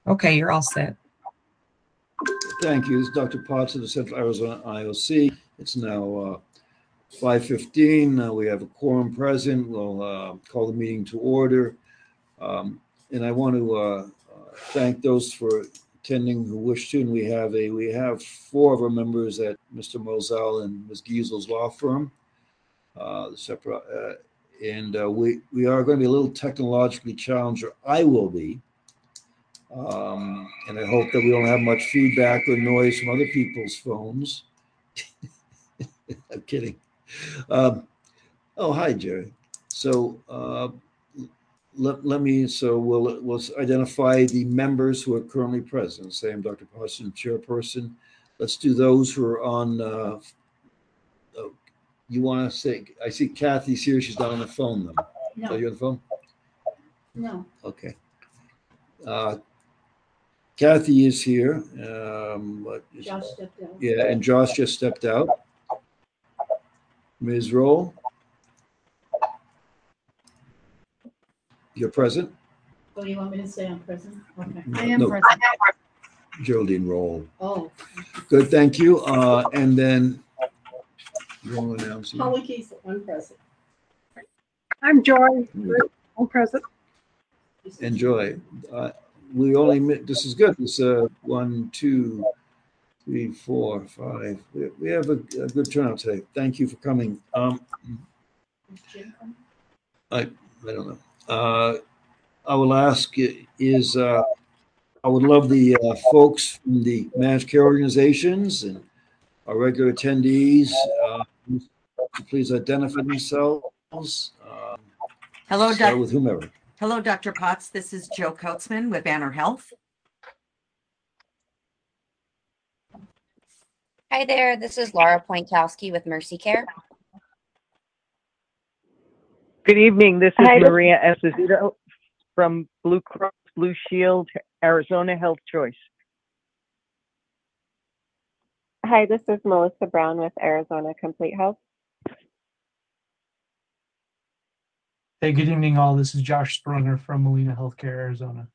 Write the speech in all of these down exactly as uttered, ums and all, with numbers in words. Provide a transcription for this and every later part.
Okay, you're all set. Thank you. This is Doctor Potts of the Central Arizona I O C. It's now uh, five fifteen. Uh, we have a quorum present. We'll uh, call the meeting to order. Um, and I want to uh, uh, thank those for attending who wish to. And we have a we have four of our members at Mister Moselle and Miz Giesel's law firm. Uh, the separate, uh, and uh, we we are going to be a little technologically challenged, or I will be. Um, and I hope that we don't have much feedback or noise from other people's phones. I'm kidding. Um, oh, hi, Jerry. So uh, let, let me, so we'll, we'll identify the members who are currently present. Say I'm Doctor Parson, chairperson. Let's do those who are on, uh, oh, you want to say, I see Kathy's here. She's not on the phone, though. No. Are you on the phone? No. Okay. Uh, Kathy is here. Um, what is, Josh stepped out. yeah, and Josh just stepped out. Miz Roll, you're present. Oh, you want me to say I'm present? Okay. No, I am no. present. Geraldine Roll. Oh. Good, thank you. Uh, and then you want to announce it? Holly Kiesel, I'm present. I'm Joy. I'm present. Enjoy. Uh, we only met, this is good. This uh one, two, three, four, five. We, we have a, a good turnout today. Thank you for coming. Um, I I don't know. Uh, I will ask is uh, I would love the uh, folks from the managed care organizations and our regular attendees uh, to please identify themselves. Um, Hello, start doc- with whomever. Hello, Doctor Potts. This is Joe Kautzman with Banner Health. Hi there, this is Laura Pointowski with Mercy Care. Good evening, this is Hi. Maria Esposito from Blue Cross Blue Shield, Arizona Health Choice. Hi, this is Melissa Brown with Arizona Complete Health. Hey, good evening all. This is Josh Sprunger from Molina Healthcare, Arizona.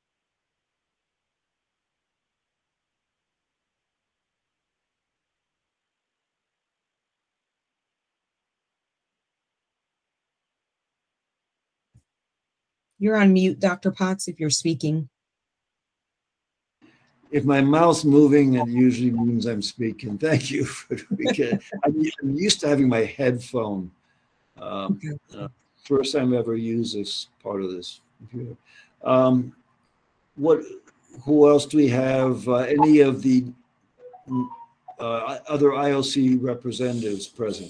You're on mute, Doctor Potts, if you're speaking. If my mouth's moving, it usually means I'm speaking. Thank you. For, because I'm, I'm used to having my headphone. Um, uh, first time I ever used this part of this computer. Um, what? Who else do we have? Uh, any of the uh, other I O C representatives present?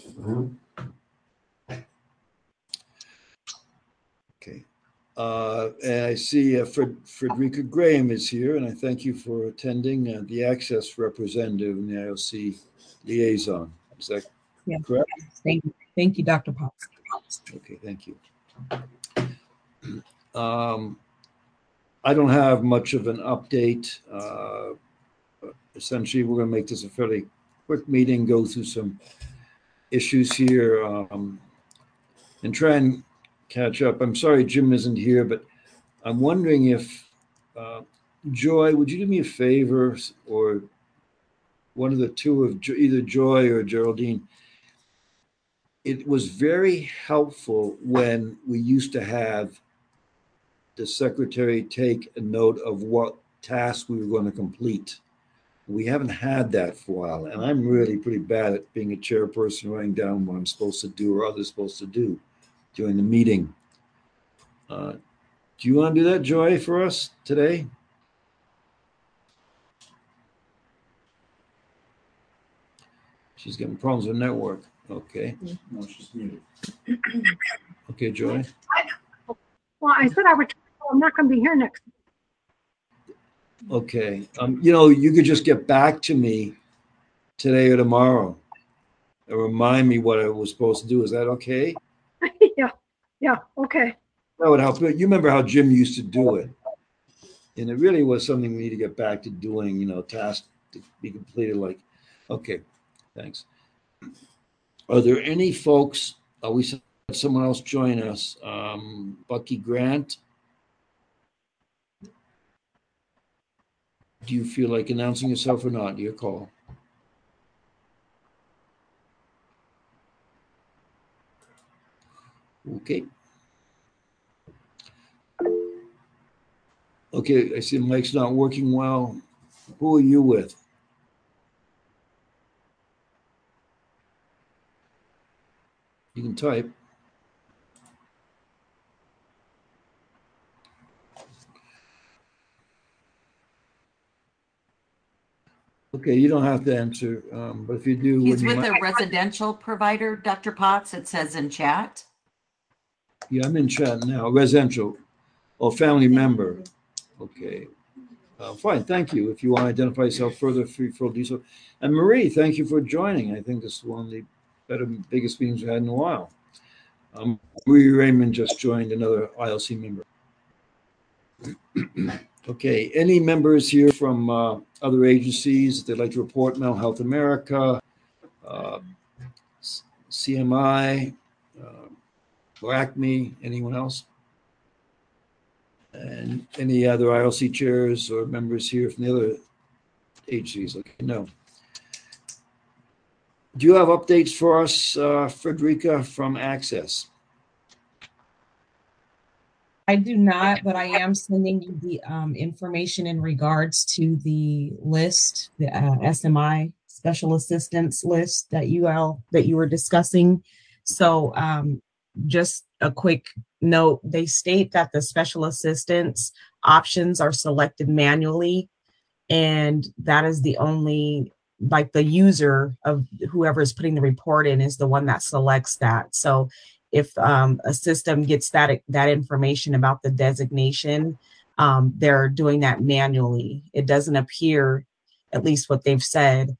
Okay. Uh, and I see uh, Fred, Frederica Graham is here, and I thank you for attending. Uh, the Access representative in the I O C liaison. Is that Yeah. correct? Thank you. Thank you, Doctor Potts. Okay, thank you. Um, I don't have much of an update. Uh, essentially, we're going to make this a fairly quick meeting, go through some issues here, um, and try and catch up. I'm sorry Jim isn't here, but I'm wondering if, uh, Joy, would you do me a favor, or one of the two of Jo- either Joy or Geraldine? It was very helpful when we used to have the secretary take a note of what task we were going to complete. We haven't had that for a while, and I'm really pretty bad at being a chairperson, writing down what I'm supposed to do or others supposed to do during the meeting. Uh, do you want to do that, Joy, for us today? She's getting problems with network. Okay. No, she's muted. Okay, Joy. Well, I said I would. I'm not going to be here next. Okay. Um, you know, you could just get back to me today or tomorrow and remind me what I was supposed to do. Is that okay? yeah. Yeah. Okay. That would help. You remember how Jim used to do it. And it really was something we need to get back to doing, you know, tasks to be completed. Like, okay, thanks. Are there any folks, uh, we said someone else join us, um, Bucky Grant? do you feel like announcing yourself or not? Your call. Okay. Okay, I see the mic's not working well. Who are you with? You can type. Okay, you don't have to answer, um, but if you do, He's would you with mind- a residential provider, Doctor Potts, it says in chat. Yeah, I'm in chat now. Residential or family member. Okay. Uh, fine, thank you. If you want to identify yourself further, feel free to do so. And Marie, thank you for joining. I think this is one of the better, biggest meetings we had in a while. Um, Marie Raymond just joined, another I L C member. Okay, any members here from uh, other agencies that they'd like to report? Mental Health America, uh, C M I, uh, or ACME, anyone else? And any other I L C chairs or members here from the other agencies? Okay, no. Do you have updates for us, uh, Frederica, from Access? I do not, but I am sending you the um, information in regards to the list, the uh, S M I special assistance list that you all that you were discussing. So um, just a quick note, they state that the special assistance options are selected manually, and that is the only, like the user of whoever is putting the report in is the one that selects that. So if um, a system gets that that information about the designation, um, they're doing that manually. It doesn't appear, at least what they've said,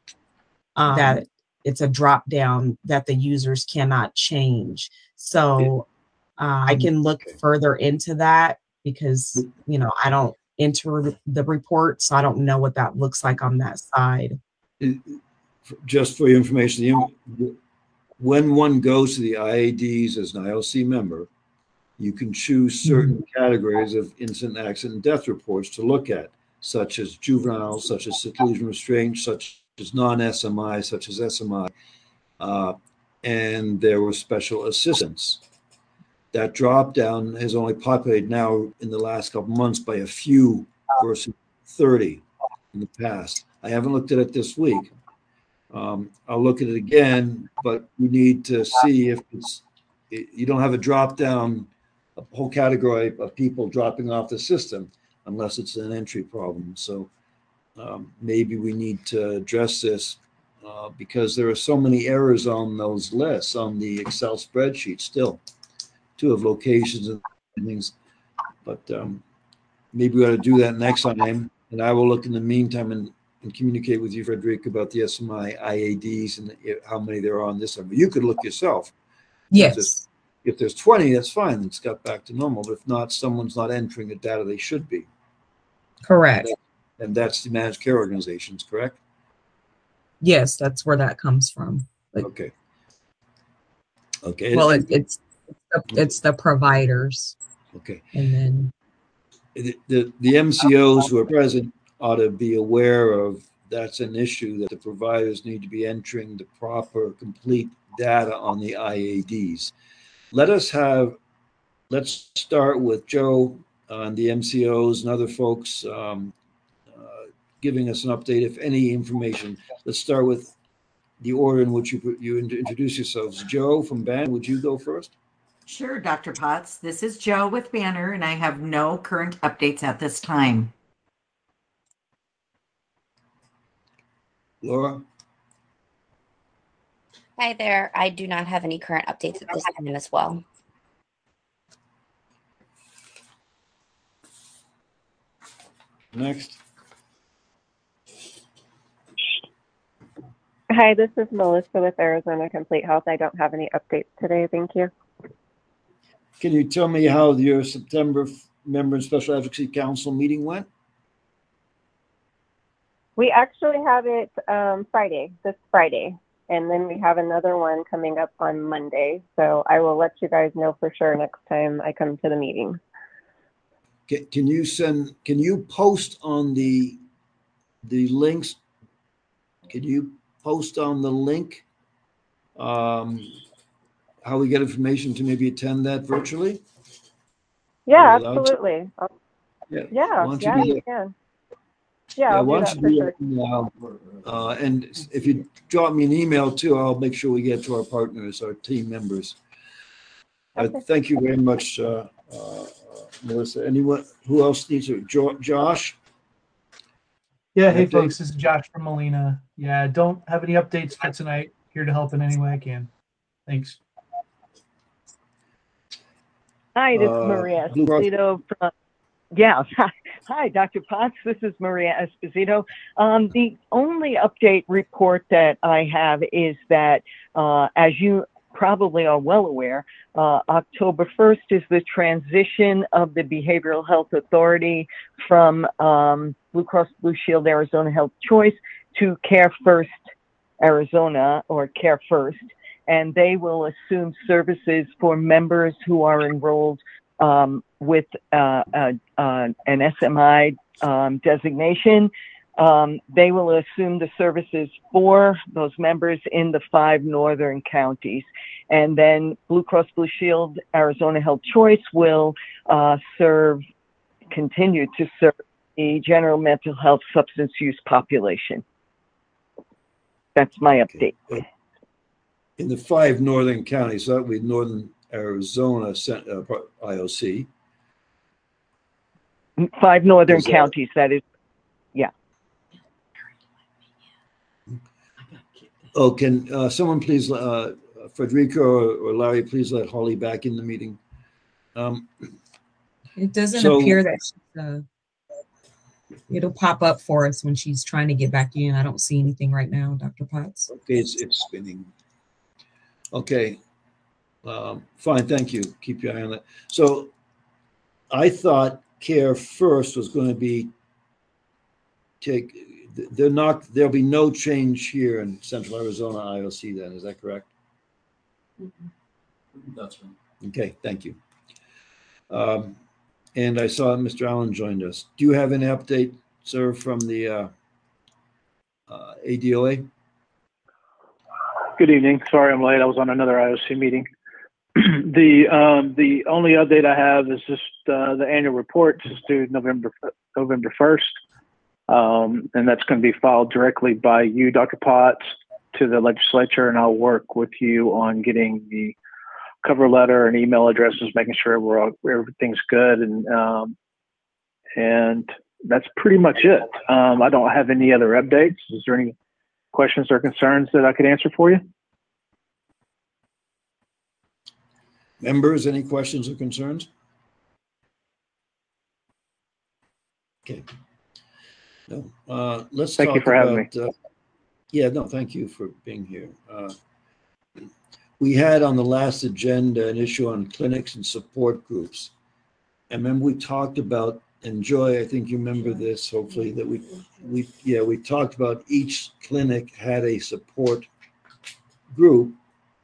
um, that it's a drop down that the users cannot change. So uh, I can look further into that because, you know, I don't enter the report, so I don't know what that looks like on that side. It- Just for your information, the, when one goes to the I A Ds as an I L C member, you can choose certain categories of incident, accident, and death reports to look at, such as juveniles, such as seclusion restraint, such as non-S M I, such as S M I, uh, and there were special assistants. That drop down has only populated now in the last couple months by a few versus thirty in the past. I haven't looked at it this week. Um, I'll look at it again, but we need to see if it's, it, you don't have a drop down, a whole category of people dropping off the system unless it's an entry problem. So um, maybe we need to address this uh, because there are so many errors on those lists on the Excel spreadsheet still, too, of locations and things. But um, maybe we ought to do that next time. And I will look in the meantime and and communicate with you, Frederick, about the S M I I A Ds and how many there are on this one. But you could look yourself. Yes. If there's, if there's twenty, that's fine. It's got back to normal. But if not, someone's not entering the data they should be. Correct. And that's the managed care organizations, correct? Yes, that's where that comes from. Like, Okay. Okay. well, it, it's it's the providers, Okay. and then The, the, the M C Os who are present ought to be aware of that's an issue, that the providers need to be entering the proper, complete data on the I A Ds. Let us have, let's start with Joe on the M C Os and other folks um, uh, giving us an update, if any information. Let's start with the order in which you, you introduce yourselves. Joe from Banner, would you go first? Sure, Doctor Potts. This is Joe with Banner, and I have no current updates at this time. Laura? Hi there. I do not have any current updates at this time as well. Next. Hi, this is Melissa with Arizona Complete Health. I don't have any updates today. Thank you. Can you tell me how your September Member and Special Advocacy Council meeting went? We actually have it um, Friday, this Friday, and then we have another one coming up on Monday. So I will let you guys know for sure next time I come to the meeting. Can, can you send, can you post on the the links, can you post on the link um, how we get information to maybe attend that virtually? Yeah, Are we allowed to? absolutely. I'll- Yeah. Yeah, Why don't you yeah, do you that? can. Yeah, Yeah, I'll why do don't that you for do sure. that now? Uh, and if you drop me an email too, I'll make sure we get to our partners, our team members. Uh, Okay. thank you very much, uh, uh, Melissa. Anyone, who else needs to, Jo- Josh? Yeah, An hey update? folks, this is Josh from Molina. Yeah, don't have any updates for tonight. Here to help in any way I can. Thanks. Hi, this is Uh, Maria Blue Cross. Esposito from, yeah, hi, Doctor Potts. This is Maria Esposito. Um, the only update report that I have is that, uh, as you probably are well aware, uh, October first is the transition of the Behavioral Health Authority from um, Blue Cross Blue Shield Arizona Health Choice to Care First Arizona, or Care First, and they will assume services for members who are enrolled um, with uh, uh, uh, an S M I um, designation. Um, they will assume the services for those members in the five northern counties. And then Blue Cross Blue Shield Arizona Health Choice will uh, serve, continue to serve the general mental health substance use population. That's my update. Okay. In the five northern counties, so that would be northern Arizona cent- uh, I O C. Five northern Is that- counties, that is, yeah. Oh, can uh, someone please, uh, Frederica or, or Larry, please let Holly back in the meeting. Um, It doesn't So- appear that she's, uh, it'll pop up for us when she's trying to get back in. I don't see anything right now, Doctor Potts. okay, it's, it's spinning. Okay, um, fine, thank you. Keep your eye on that. So I thought Care First was going to be take, they're not, there'll be no change here in Central Arizona I O C then, is that correct? That's right. Okay, thank you. Um, and I saw Mister Allen joined us. Do you have any update, sir, from the uh, uh, A D O A? Good evening. Sorry I'm late. I was on another I O C meeting. the um, the only update I have is just uh, the annual report is due November November first, um, and that's going to be filed directly by you, Doctor Potts, to the legislature, and I'll work with you on getting the cover letter and email addresses, making sure we're all, everything's good, and um, and that's pretty much it. Um, I don't have any other updates. Is there any questions or concerns that I could answer for you? Members, any questions or concerns? Okay. No. Uh, let's Thank you talk for having about. Uh, yeah, no, thank you for being here. Uh, we had on the last agenda an issue on clinics and support groups. And remember we talked about, and Joy, I think you remember this, hopefully, that we, we, yeah, we talked about each clinic had a support group.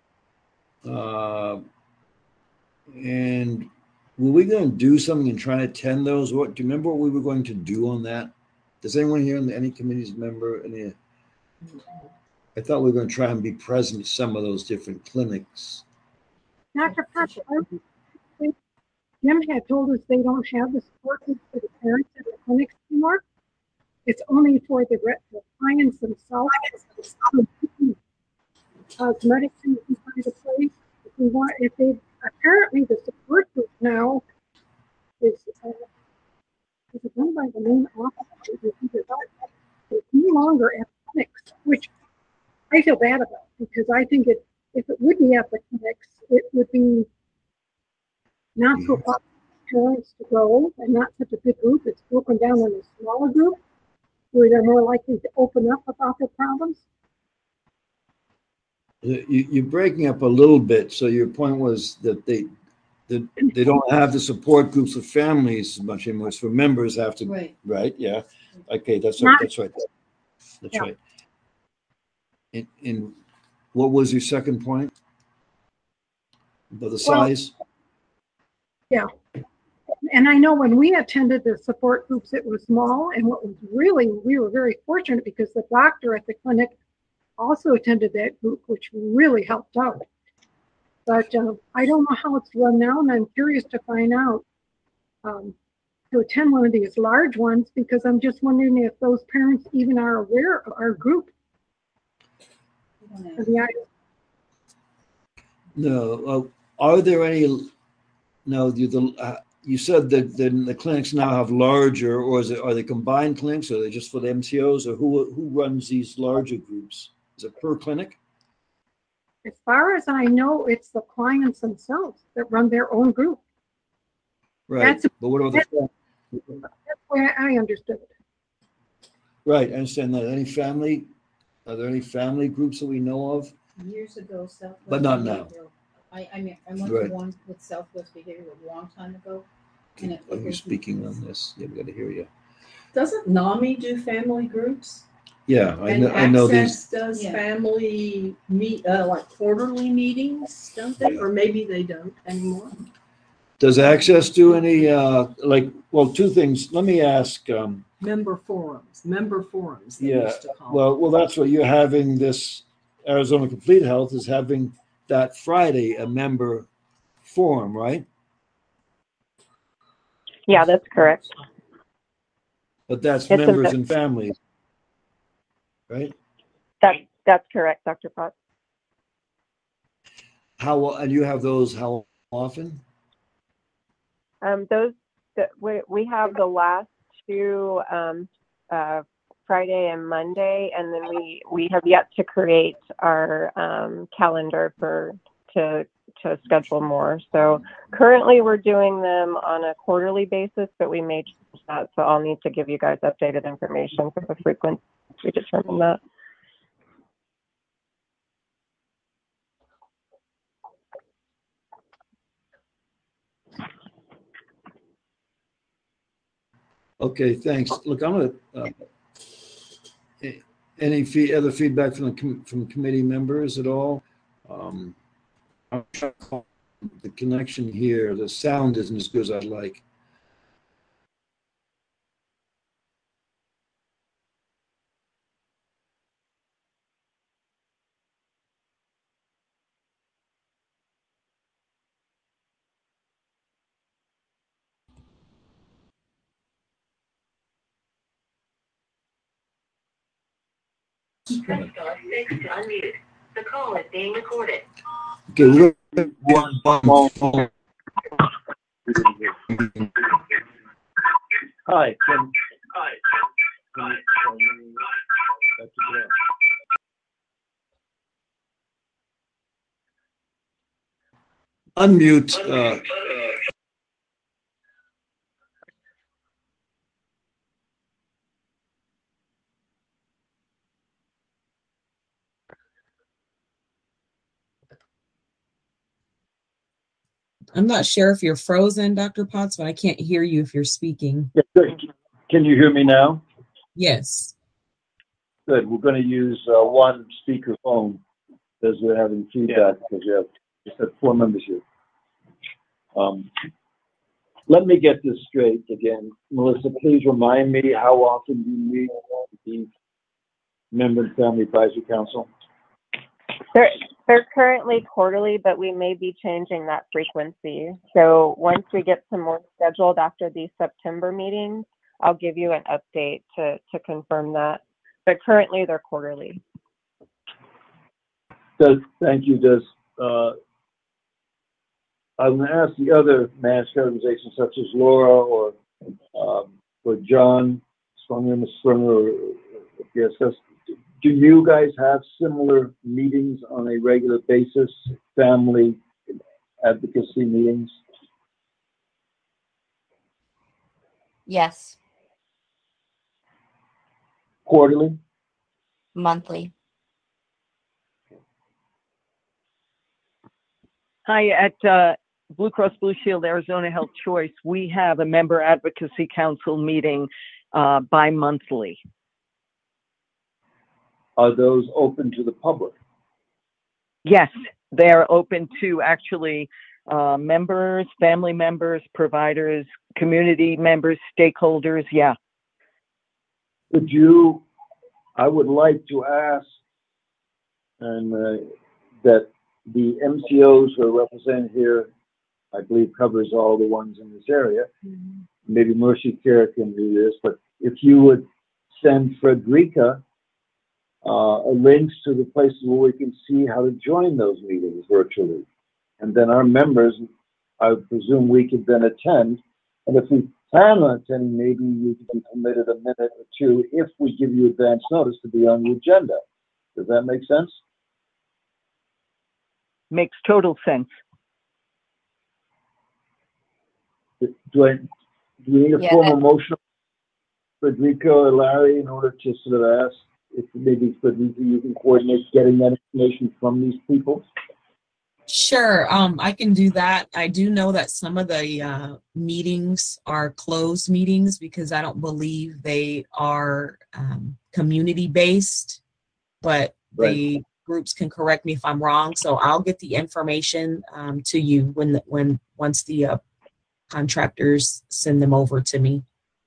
Uh, and were we going to do something and try to attend those? What, do you remember what we were going to do on that? Does anyone here in the, any committees member any? I thought we were going to try and be present at some of those different clinics. Doctor Potts, Jim had told us they don't have the support group for the parents in the clinics anymore. It's only for the, re- the clients themselves. Uh, medicine can find a place if we want. If they apparently the support group now is uh, is run by the main office. It's no longer at clinics, which I feel bad about because I think it if it would be at the clinics, it would be not so popular parents to go and not such a big group. It's broken down in a smaller group where they're more likely to open up about their problems. You, you're breaking up a little bit. So your point was that they that they don't have the support groups of families as much anymore. So members have to, Right. right? Yeah. Okay, that's Not- right. That's right. That's Yeah. right. And, and what was your second point? About the Well, size? and I know when we attended the support groups, it was small. And what was really, we were very fortunate because the doctor at the clinic also attended that group, which really helped out. But uh, I don't know how it's run now, and I'm curious to find out um, to attend one of these large ones, because I'm just wondering if those parents even are aware of our group. Yeah. No. Uh, are there any? No. You the uh, you said that the, the clinics now have larger, or is it are they combined clinics, or are they just for the M T Os, or who who runs these larger groups? Is it per clinic? As far as I know, it's the clients themselves that run their own group. Right. That's, but what about that's, the that's where I understood it. Right. I understand that. Any family? Are there any family groups that we know of? Years ago, Southwest. But not now. Behavioral. I, I mean, I went Right. to one with Southwest Behavioral a long time ago. And it, Are it you was, speaking on this? Yeah, we got to hear you. Doesn't NAMI do family groups? Yeah, I And know. I know Access these. does Yeah. family meet, uh, like quarterly meetings, don't they? Yeah. Or maybe they don't anymore. Does Access do any? Uh, like, well, two things. Let me ask. Um, Member forums, member forums, they yeah. used to call Well, well, that's what you're having. This Arizona Complete Health is having that Friday a member forum, right? Yeah, that's correct. But that's It's a- members and families, right? That, that's correct, Doctor Potts. How and you have those how often? Um, those that we, we have the last two um, uh, Friday and Monday, and then we we have yet to create our um, calendar for to to schedule more. So currently we're doing them on a quarterly basis, but we may change that. So I'll need to give you guys updated information for the frequency we determine that. Okay, thanks. Look, I'm gonna. Uh, any fee, other feedback from the com- from committee members at all? Um, I'm trying to call the connection here, the sound isn't as good as I'd like. Press star six to unmute. The call is being recorded. Okay, we're one one phone. Hi. Can, Hi. can, can, unmute. Uh, I'm not sure if you're frozen, Doctor Potts, but I can't hear you if you're speaking. yeah, good. Can you hear me now? Yes. Good. We're going to use uh, one speaker phone because we're having feedback yeah. because we have just have four members here. Um, let me get this straight again. Melissa, please remind me how often you meet the Member and Family Advisory Council? They're, they're currently quarterly, but we may be changing that frequency. So once we get some more scheduled after these September meetings, I'll give you an update to, to confirm that. But currently they're quarterly. Does, thank you. Does, uh, I'm going to ask the other managed organizations such as Laura or, um, or John Springer, Miz Springer, or, or P S S. Do you guys have similar meetings on a regular basis, family advocacy meetings? Yes. Quarterly? Monthly. Hi, at uh, Blue Cross Blue Shield Arizona Health Choice, we have a member advocacy council meeting uh, bi-monthly. Are those open to the public? Yes, they're open to actually uh, members, family members, providers, community members, stakeholders. Yeah. Could you, I would like to ask, and uh, that the M C Os who are represented here, I believe covers all the ones in this area. Mm-hmm. Maybe Mercy Care can do this, but if you would send Frederica uh, links to the places where we can see how to join those meetings virtually. And then our members, I presume we could then attend. And if we plan on attending, maybe you could be permitted a minute or two if we give you advance notice to be on the agenda. Does that make sense? Makes total sense. Do I, do we need a Yeah, formal that- motion, Frederica or Larry, in order to sort of ask if maybe Frederica, you can coordinate getting that information from these people? Sure, um, I can do that. I do know that some of the uh, meetings are closed meetings because I don't believe they are um, community-based, but Right. the groups can correct me if I'm wrong. So I'll get the information um, to you when, the, when once the uh, contractors send them over to me.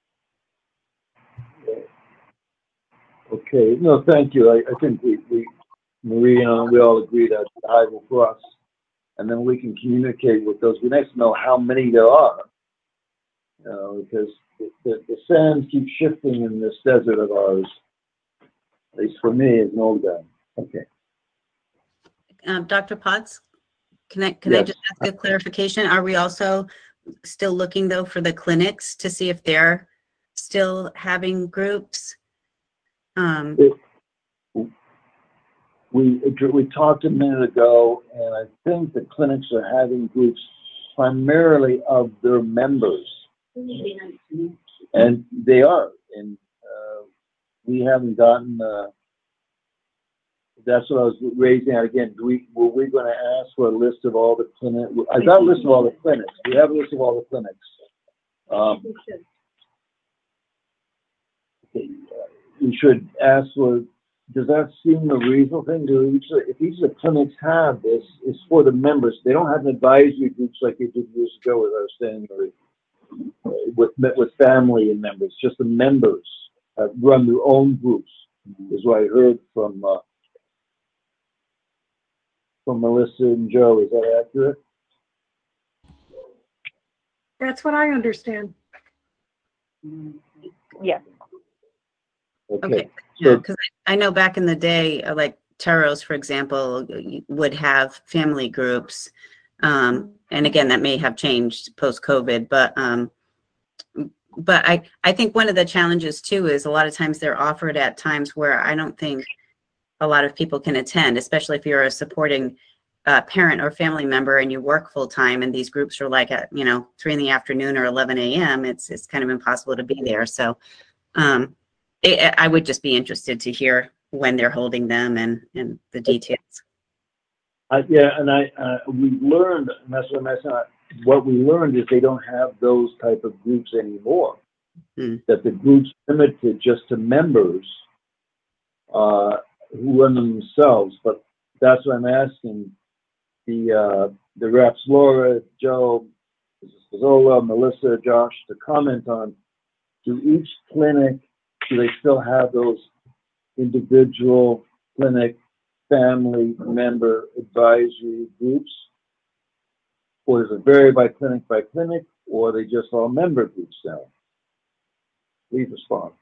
Okay, no, thank you. I, I think we, we, Marie and we all agree that the high will cross, and then we can communicate with those. We need to know how many there are, you know, because the, the, the sands keep shifting in this desert of ours, at least for me as an old guy. Okay. Um, Doctor Potts, can I, can I Yes. just ask a clarification? Are we also still looking though for the clinics to see if they're still having groups? Um, It, we, we talked a minute ago, and I think the clinics are having groups primarily of their members. And they are, and uh, we haven't gotten, uh, that's what I was raising out again. Do we, were we going to ask for a list of all the clinics? I got a list of all the clinics. We have a list of all the clinics. Um, okay, uh, we should ask for, does that seem a reasonable thing? Do each, if each of the clinics have this, it's for the members. They don't have an advisory groups like they did years ago, as I was saying, or, uh, with, with family and members. Just the members uh, run their own groups, is what I heard from uh, from Melissa and Joe. Is that accurate? That's what I understand. Yeah. Okay. Okay. So, Yeah, because I know back in the day, uh, like Taros, for example, would have family groups. Um, and again, that may have changed post-COVID, but um, but I, I think one of the challenges too is a lot of times they're offered at times where I don't think a lot of people can attend, especially if you're a supporting uh, parent or family member and you work full time and these groups are like at, you know, three in the afternoon or eleven a m It's, it's kind of impossible to be there. So um, it, I would just be interested to hear when they're holding them and, and the details. I, yeah, and I uh, we learned, and that's what that's not, what we learned is they don't have those type of groups anymore. Hmm. That the groups limited just to members uh, who run them themselves. But that's what I'm asking the uh, the reps, Laura, Joe, Zola, Melissa, Josh, to comment on. Do each clinic, do they still have those individual clinic family member advisory groups? Or does it vary by clinic by clinic, or are they just all member groups now? Please respond.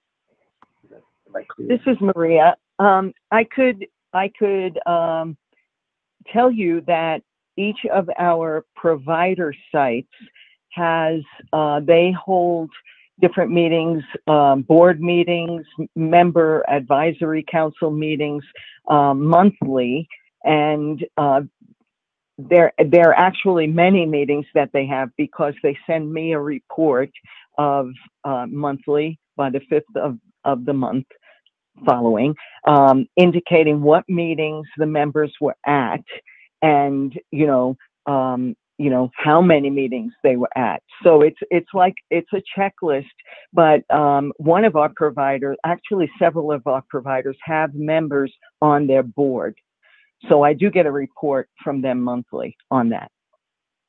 Am I clear? This is Maria. Um, I could I could um, tell you that each of our provider sites has uh, they hold different meetings, um, board meetings, member advisory council meetings um, monthly, and uh, there there are actually many meetings that they have because they send me a report of uh, monthly by the fifth of, of the month following, um, indicating what meetings the members were at and, you know, um, you know, how many meetings they were at. So it's, it's like, it's a checklist, but um, one of our providers, actually several of our providers have members on their board. So I do get a report from them monthly on that.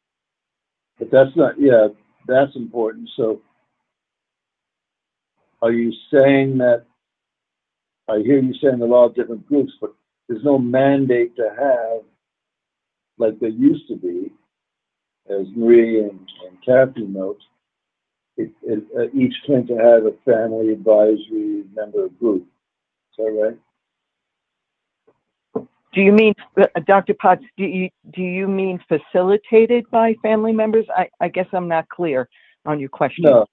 But that's not, yeah, that's important. So are you saying that, I hear you saying a lot of different groups, but there's no mandate to have, like there used to be, as Marie and, and Kathy notes, it, it, uh, each clinic to have a family advisory member group. Is that right? Do you mean, uh, Doctor Potts, do you, do you mean facilitated by family members? I, I guess I'm not clear on your question. No.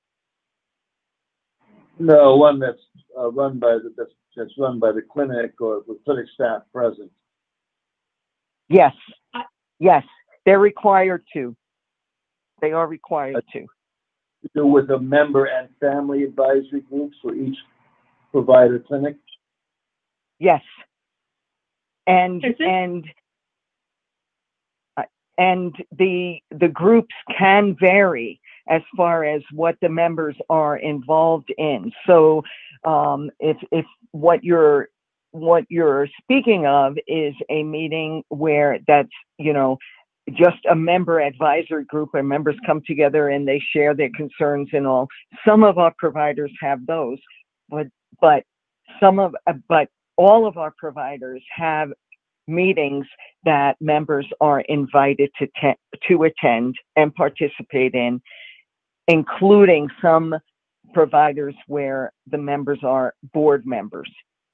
No, one that's uh, run by the, that's, that's run by the clinic or with clinic staff present. Yes, yes, they're required to. They are required to. Do with a member and family advisory groups for each provider clinic? Yes. And and uh, and the the groups can vary as far as what the members are involved in. So um, if if what you're what you're speaking of is a meeting where that's, you know, just a member advisory group where members come together and they share their concerns and all. Some of our providers have those, but but some of but all of our providers have meetings that members are invited to te- to attend and participate in, including some providers where the members are board members.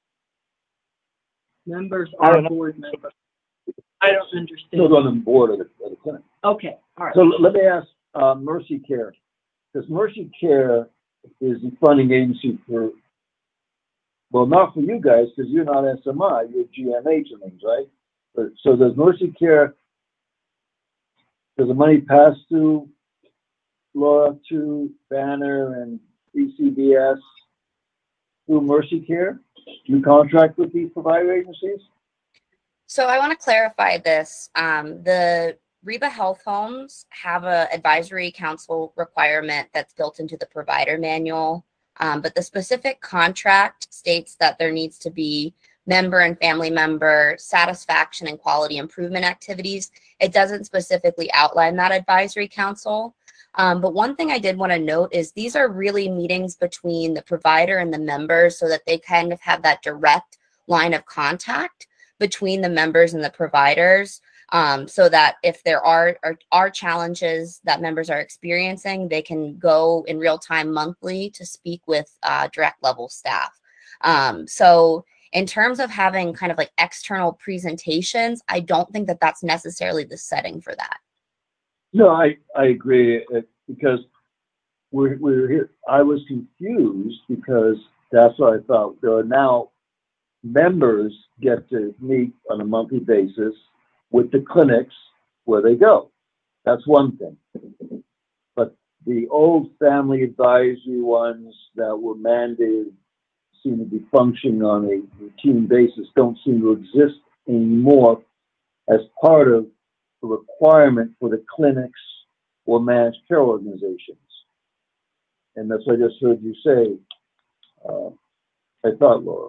Members I are don't know. board members. I don't understand. Still on the board of the, of the clinic. Okay, all right. So let me ask uh, Mercy Care, because Mercy Care is the funding agency for, well, not for you guys, because you're not S M I, you're G M H and things, right? But, so does Mercy Care, does the money pass through Laura to Banner and B C B S through Mercy Care? Do you contract with these provider agencies? So I want to clarify this. Um, the Reba Health Homes have a advisory council requirement that's built into the provider manual, um, but the specific contract states that there needs to be member and family member satisfaction and quality improvement activities. It doesn't specifically outline that advisory council. Um, but one thing I did want to note is these are really meetings between the provider and the members so that they kind of have that direct line of contact between the members and the providers, um, so that if there are, are are challenges that members are experiencing, they can go in real time monthly to speak with uh, direct level staff. Um, so in terms of having kind of like external presentations, I don't think that that's necessarily the setting for that. No, I, I agree, uh, because we're, we're here. I was confused because that's what I thought. There are now members get to meet on a monthly basis with the clinics where they go. That's one thing. But the old family advisory ones that were mandated seem to be functioning on a routine basis don't seem to exist anymore as part of the requirement for the clinics or managed care organizations. And that's what I just heard you say. Uh, I thought, Laura.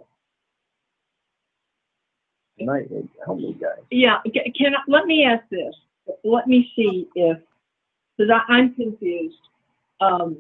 Can I help me, guys? Yeah, ca- can I, let me ask this. Let me see if, because I'm confused. Um,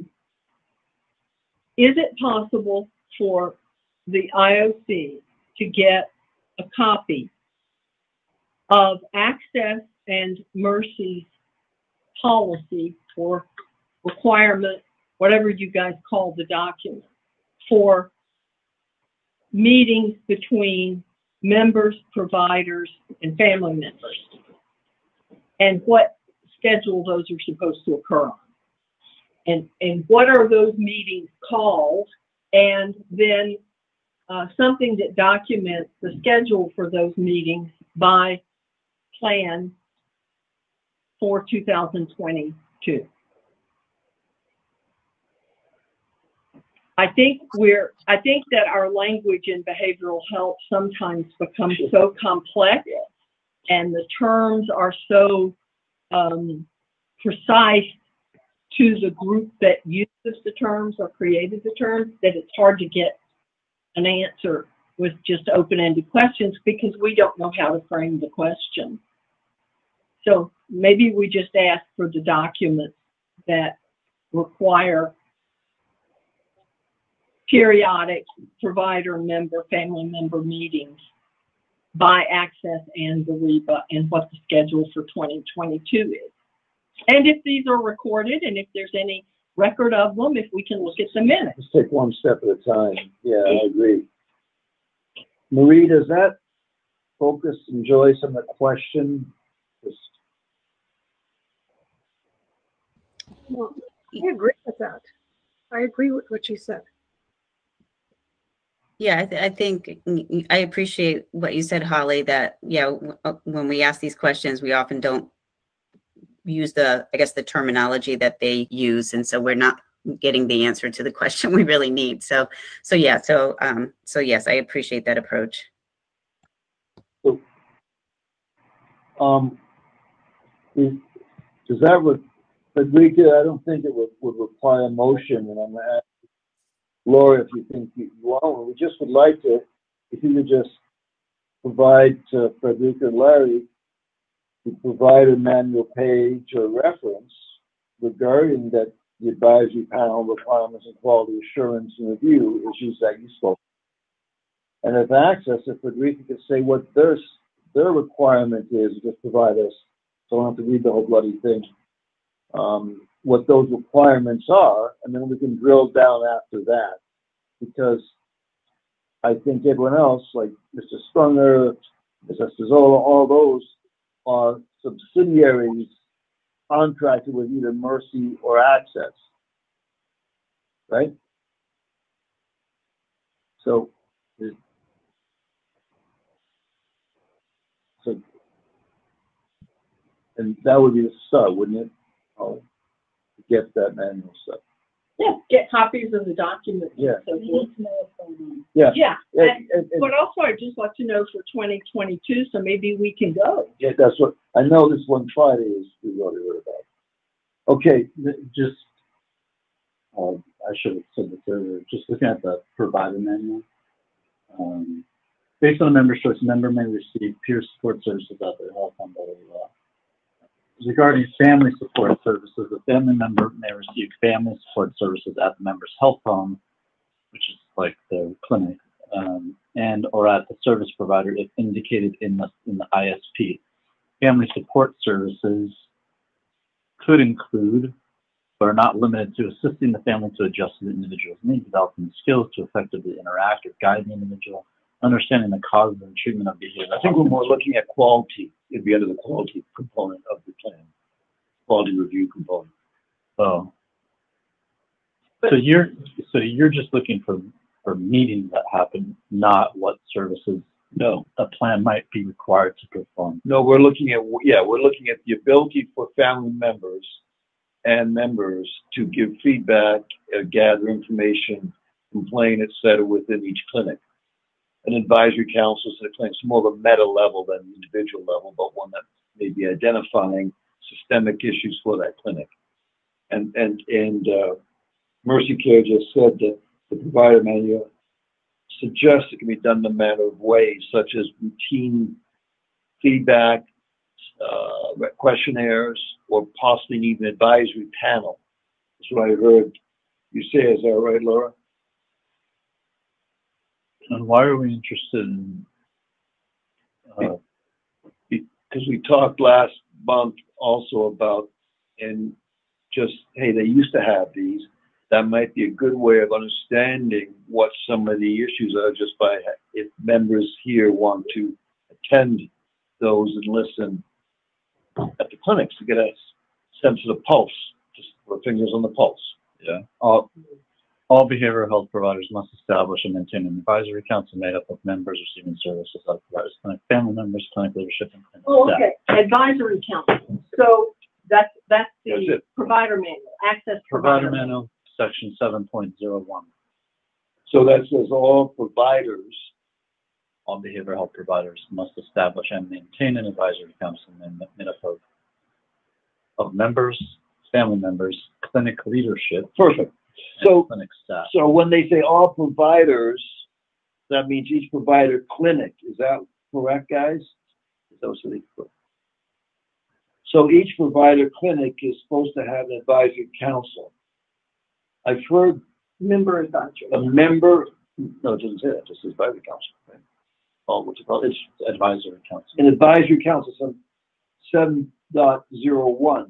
is it possible for the I O C to get a copy of Access and Mercy's policy or requirement, whatever you guys call the document, for meetings between members, providers, and family members, and what schedule those are supposed to occur on, and and what are those meetings called, and then uh, something that documents the schedule for those meetings by plan for two thousand twenty-two. I think we're, I think that our language in behavioral health sometimes becomes so complex and the terms are so um, precise to the group that uses the terms or created the terms that it's hard to get an answer with just open-ended questions because we don't know how to frame the question. So maybe we just ask for the documents that require periodic provider member, family member meetings by Access and Ariba, and what the schedule for twenty twenty-two is. And if these are recorded, and if there's any record of them, if we can look at the minutes. Let's take one step at a time. Yeah, I agree. Marie, does that focus and Joyce on the question? Just... Well, I agree with that. I agree with what you said. Yeah, I, th I think I appreciate what you said, Holly, that, yeah, w when we ask these questions, we often don't use the, I guess, the terminology that they use. And so we're not getting the answer to the question we really need. So, so yeah, so, um, so yes, I appreciate that approach. So, um, is, does that, would, Frederica, I don't think it would, would require a motion, and I'm going to ask Laura if you think you want. We just would like to, if you could just provide to Frederica and Larry, to provide a manual page or reference regarding that the advisory panel requirements and quality assurance and review issues that you spoke. And if Access, if Frederica could say what their, their requirement is, just provide us, so I don't have to read the whole bloody thing, um, what those requirements are, and then we can drill down after that. Because I think everyone else, like Mister Strunger, Mister Stazzola, all those are subsidiaries contracted with either Mercy or Access, right? So, so, and that would be the start, wouldn't it? Oh, to get that manual stuff. Yeah, get copies of the documents. Yeah. And so forth. Yeah. Yeah. Yeah, And, and- and- but also, I'd just like to know for twenty twenty-two, so maybe we can go. Yeah, that's what, I know this one Friday is, we already heard about. Okay, Just, um, I should have said this earlier, just looking at the provider manual. Um, based on a member's choice, a member may receive peer support services at their health home, blah, blah, blah. Regarding family support services, a family member may receive family support services at the member's health home, which is like the clinic, um, and or at the service provider if indicated in the in the I S P. Family support services could include, but are not limited to, assisting the family to adjust to the individual's needs, developing skills to effectively interact or guide the individual, understanding the causes and treatment of behavior. I think we're more looking at quality. It'd be under the quality component of the plan, quality review component. Oh, so you're so you're just looking for for meetings that happen, not what services No, a plan might be required to perform. no, we're looking at, yeah, we're looking at the ability for family members and members to give feedback, uh, gather information, complain, et cetera, within each clinic. An advisory council is a clinic, it's more of a meta level than an individual level, but one that may be identifying systemic issues for that clinic. And and and uh, Mercy Care just said that the provider manual suggests it can be done in a matter of ways, such as routine feedback, uh, questionnaires, or possibly even advisory panel. That's what I heard you say. Is that right, Laura? And why are we interested in? Uh, Because we talked last month also about, and just, hey, they used to have these. That might be a good way of understanding what some of the issues are, just by if members here want to attend those and listen at the clinics to get a sense of the pulse, just put fingers on the pulse. Yeah. all, all behavioral health providers must establish and maintain an advisory council made up of members receiving services at providers, clinic family members, clinic leadership, and clinic Oh, staff. okay. Advisory council. So that's that's the That's it. provider manual, access Provider provider manual, section seven point zero one. So that says all providers. All behavioral health providers must establish and maintain an advisory council made up of, of members, family members, clinic leadership. Perfect. And So, clinic staff. so when they say all providers, that means each provider clinic. Is that correct, guys? Is that what they put? So each provider clinic is supposed to have an advisory council. I've heard Member advisory. a member, No, it doesn't say that. It just says advisory council. Right? Oh, what's it called? It's advisory council. an advisory council, some seven dot zero one.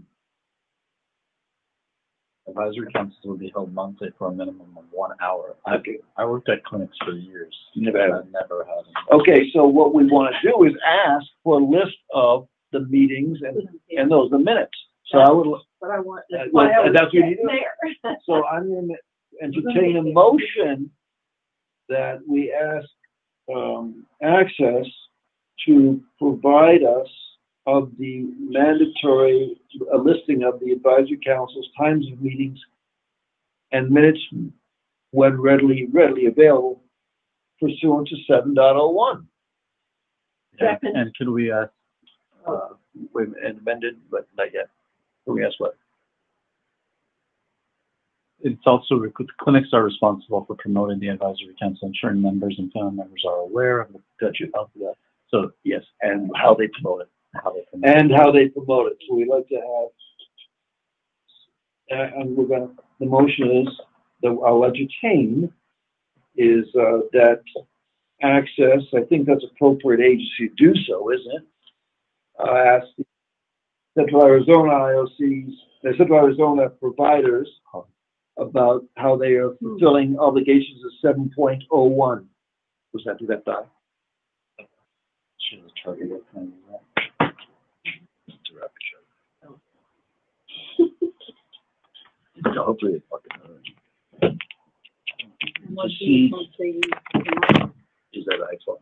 Advisory councils will be held monthly for a minimum of one hour. I, I worked at clinics for years. Never had I've never had them. Okay, so what we want to do is ask for a list of the meetings and, and those, the minutes. So I would, But I want, Uh, that's why I well, was that's what you getting do. there. so I'm going to entertain a motion that we ask um, Access to provide us of the mandatory, a listing of the advisory council's times of meetings and minutes when readily, readily available pursuant to seven point oh one. And, and could we ask, uh, wait, and amended, but not yet. Can we ask what? It's also, clinics are responsible for promoting the advisory council, ensuring members and family members are aware of the statute of that. So yes, and how they promote it. How they promote And it. how they promote it. So we'd like to have, uh, and we're gonna, the motion is, that I'll entertain, is uh, that Access, I think that's appropriate agency to do so, isn't it? Uh, ask the Central Arizona I O Cs, the Central Arizona providers about how they are fulfilling obligations of seven point oh one. Was that, did that die? Should have targeted it. And, uh, to wrap it up. Yeah, hopefully it fucking uh, to see is that iPhone.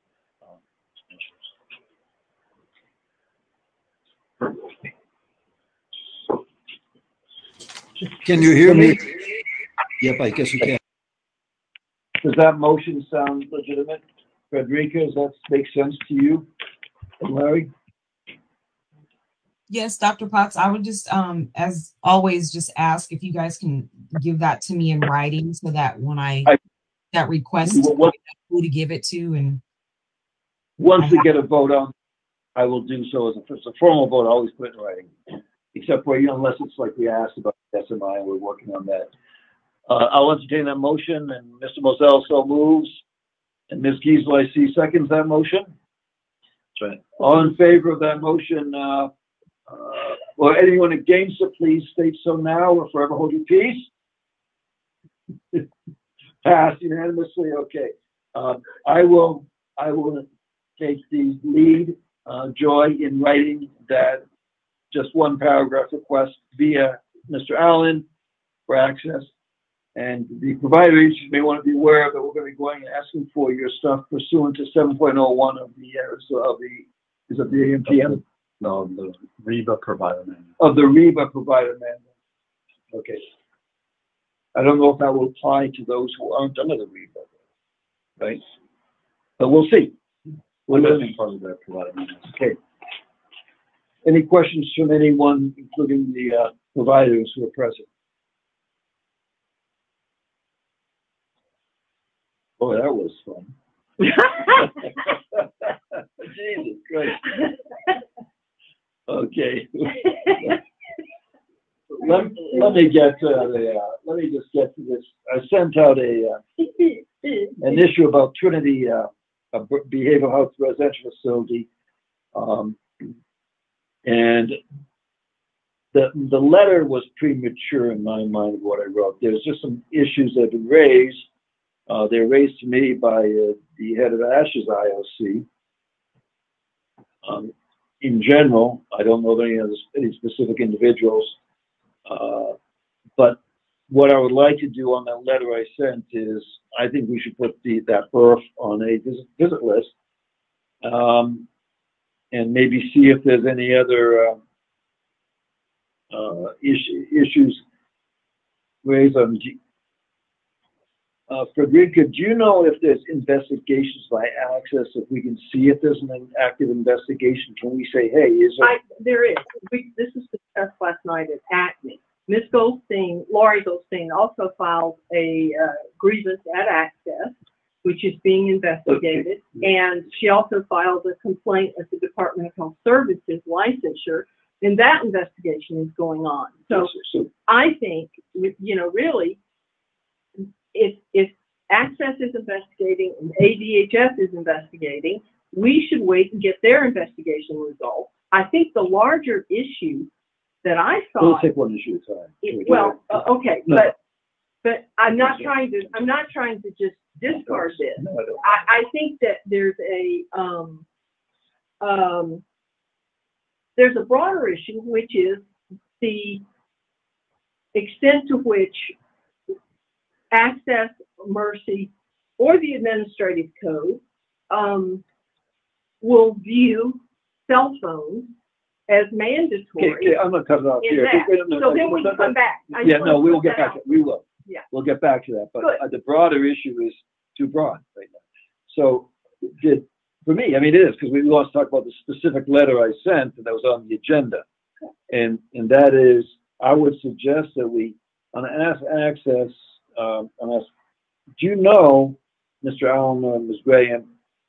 Can you hear me? Yep, I guess you can. Does that motion sound legitimate? Frederica, does that make sense to you? And Larry? Yes, Doctor Potts, I would just, um, as always, just ask if you guys can give that to me in writing so that when I, I that request, Well, what- I know who to give it to. And Once we get a vote on, I will do so as a, as a formal vote. I always put it in writing, except for, you know, unless it's like we asked about S M I and we're working on that. Uh, I'll entertain that motion, and Mister Moselle so moves, and Miz Giesel, I see, seconds that motion. That's right. All in favor of that motion, uh, uh, or anyone against it, please state so now or forever hold your peace. Passed unanimously, okay. Um, I will, I will take the lead, uh, Joy, in writing that just one paragraph request via Mister Allen for Access. And the provider agencies may want to be aware that we're going to be going and asking for your stuff pursuant to seven point oh one of the, uh, of the, is it the A M P M? No, the REBA provider manual. Of the REBA provider manual. Okay. I don't know if that will apply to those who aren't under the REBA, right? But we'll see. We're listening part of that provider manual. Okay. Any questions from anyone, including the uh, providers who are present? Boy, that was fun. Jesus Christ. Okay. let, let me get to the, uh, let me just get to this. I sent out a, uh, an issue about Trinity, uh, a behavioral health residential facility. Um, and the, the letter was premature in my mind of what I wrote. There's just some issues that have been raised. Uh, they're raised to me by uh, the head of ASH's I O C. Um, in general, I don't know of any, other, any specific individuals, uh, but what I would like to do on that letter I sent is I think we should put the, that B R F on a visit, visit list, um, and maybe see if there's any other uh, uh, issue, issues raised on G. Uh, Frederica, do you know if there's investigations by Access? If we can see if there's an active investigation, can we say, hey, is there? I, there is. We, this was discussed last night at ACME. Miz Goldstein, Laurie Goldstein, also filed a uh, grievance at Access, which is being investigated. Okay. And she also filed a complaint at the Department of Health Services licensure and that investigation is going on. So I think, you know, really, if if Access is investigating and A D H S is investigating, we should wait and get their investigation results. I think the larger issue that I saw. We'll take one issue at a time. It, well, uh, okay, No. but but I'm not trying to. I'm not trying to just discard this. No, I don't. I, I think that there's a um, um, there's a broader issue, which is the extent to which Access, Mercy, or the administrative code um, will view cell phones as mandatory. Okay, okay, I'm gonna cut it off in here. that. Wait, no, no, So no, then no, we no, can come no. back. I Yeah, just no, wanna we will put get that back to out. it. We will. Yeah. We'll get back to that. But Good. uh, the broader issue is too broad right now. So did, for me, I mean, it is, because we want to talk about the specific letter I sent and that was on the agenda. And and that is, I would suggest that we, on Ask Access, um, on ask, do you know, Mister Allen or Miz Graham,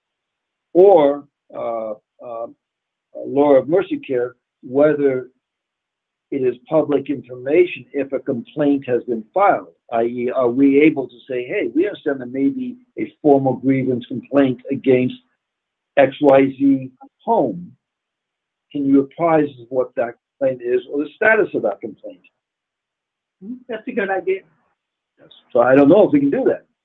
or uh, uh, Laura of Mercy Care, whether it is public information if a complaint has been filed, that is, are we able to say, hey, we understand there may be a formal grievance complaint against X Y Z home. Can you apprise us of what that complaint is or the status of that complaint? That's a good idea. So I don't know if we can do that.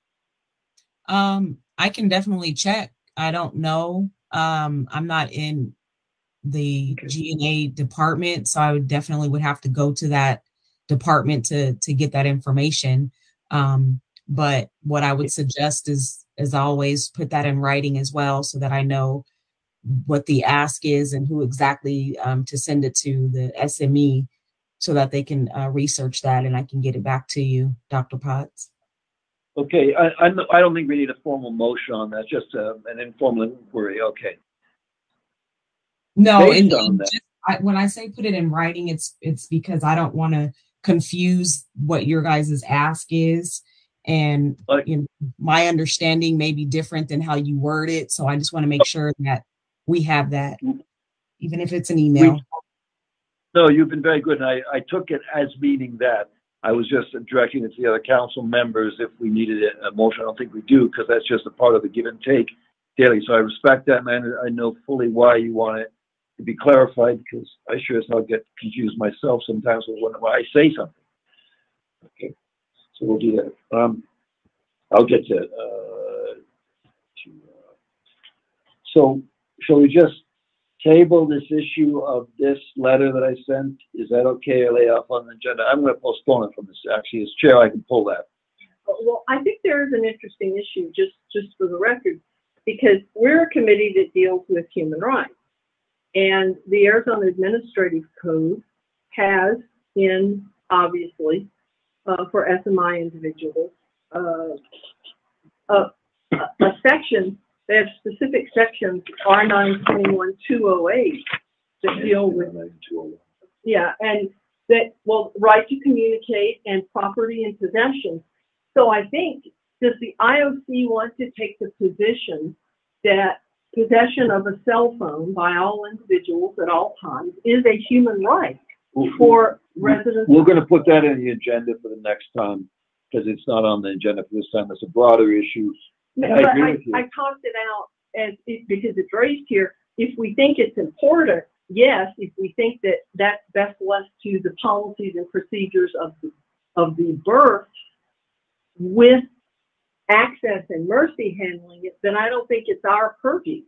Um, I can definitely check. I don't know. Um, I'm not in the G N A department, so I would definitely would have to go to that department to to get that information. Um, but what I would suggest is, as always, put that in writing as well, so that I know what the ask is and who exactly um, to send it to, the S M E, so that they can uh, research that and I can get it back to you, Doctor Potts. Okay, I, I I don't think we need a formal motion on that, just uh, an informal inquiry. Okay. No, Based and, on and that. just, I, when I say put it in writing, it's it's because I don't want to confuse what your guys' ask is, and you know, my understanding may be different than how you word it. So I just want to make sure that we have that, even if it's an email. We, no, you've been very good, and I, I took it as meaning that. I was just directing it to the other council members if we needed a motion. I don't think we do, because that's just a part of the give and take daily. So I respect that, man. I know fully why you want it to be clarified, because I sure as hell get confused myself sometimes when, when I say something. Okay, so we'll do that. Um, I'll get to, uh, to uh, so shall we just table this issue of this letter that I sent? Is that okay, or lay off on the agenda? I'm going to postpone it from this. Actually, as chair, I can pull that. Well, I think there is an interesting issue, just just for the record, because we're a committee that deals with human rights. And the Arizona Administrative Code has in, obviously, uh, for S M I individuals, uh, a, a section, they have specific sections, R nine twenty-one two oh eight, that deal with, yeah, and that, well, right to communicate and property and possession. So I think, does the I O C want to take the position that possession of a cell phone by all individuals at all times is a human right for residents? We're going to put that in the agenda for the next time, because it's not on the agenda for this time. It's a broader issue. But I I, agree with you. I talked it out as it, because it's raised here. If we think it's important, yes. If we think that that's best left to the policies and procedures of the, of the birth with Access and Mercy handling it, then I don't think it's our purview.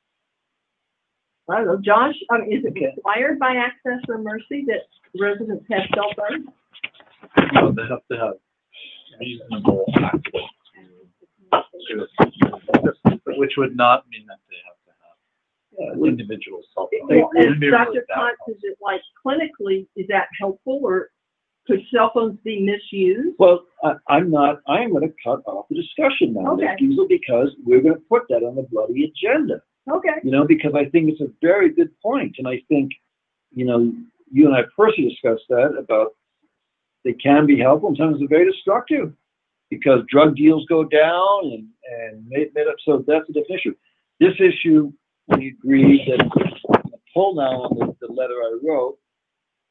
I don't know, Josh, I mean, is it required by Access or Mercy that residents have cell phones? No, they have to have reasonable access to, to, which would not mean that they have to have uh, individual cell phones. Well, as Individual Doctor Potts, is it like clinically, is that helpful, or could cell phones be misused? Well, I, I'm not, I'm going to cut off the discussion now, Miz Okay. Giesel, because we're going to put that on the bloody agenda. Okay. You know, because I think it's a very good point, and I think, you know, you and I personally discussed that about they can be helpful, and sometimes they're very destructive, because drug deals go down, and and made, made up. So that's a different issue. This issue, we agreed that I'm going to pull now on the, the letter I wrote,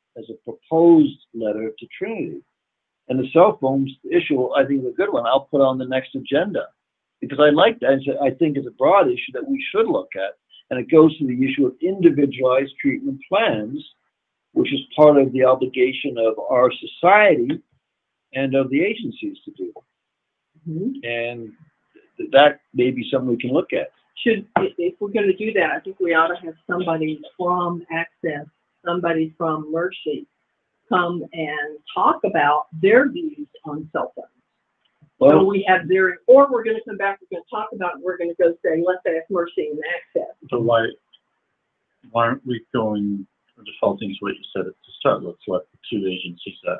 as a proposed letter to Trinity. And the cell phones issue, I think, is a good one. I'll put on the next agenda because I like that. I think it's a broad issue that we should look at. And it goes to the issue of individualized treatment plans, which is part of the obligation of our society and of the agencies to do. Mm-hmm. And th- that may be something we can look at. Should, if we're going to do that, I think we ought to have somebody from Access, somebody from Mercy, come and talk about their views on cell phones. Well, so we have their, or we're going to come back, we're going to talk about it, we're going to go say, let's ask Mercy and Access. So why, why aren't we going, defaulting to what you said at the start? Let's let the two agencies that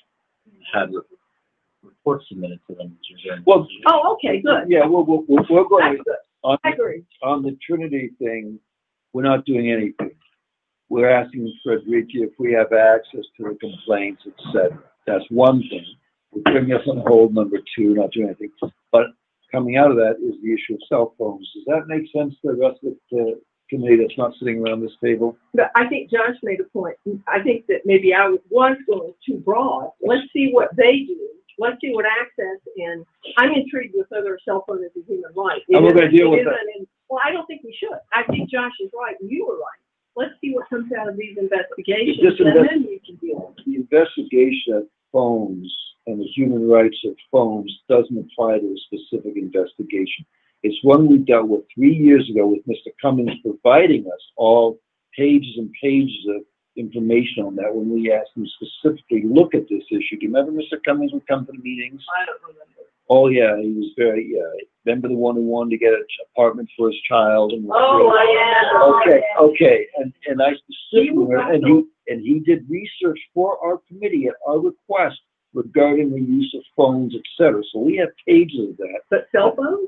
have had reports submitted to them. Well, oh, okay, good. Yeah, we're, we're, we're going to, on, I agree. On the Trinity thing, we're not doing anything. We're asking Frederica if we have access to the complaints, et cetera. That's one thing. We're putting us on hold, number two, not doing anything. But coming out of that is the issue of cell phones. Does that make sense to the rest of the committee that's not sitting around this table? But I think Josh made a point. I think that maybe I was going too broad. Let's see what they do. Let's see what Access, and I'm intrigued with whether cell phone is a human right. And we're going to deal with that. In, well, I don't think we should. I think Josh is right, and you were right. Let's see what comes out of these investigations, This and invest- then you can deal with it. The investigation of phones and the human rights of phones doesn't apply to a specific investigation. It's one we dealt with three years ago with Mister Cummings providing us all pages and pages of information on that when we asked him specifically look at this issue. Do you remember Mister Cummings would come to the meetings? I don't remember. Oh yeah, he was very, yeah. Remember the one who wanted to get an apartment for his child? And oh, I am. Okay, okay. And and I specifically, and he, and he did research for our committee at our request regarding the use of phones, et cetera. So we have pages of that. But cell phones?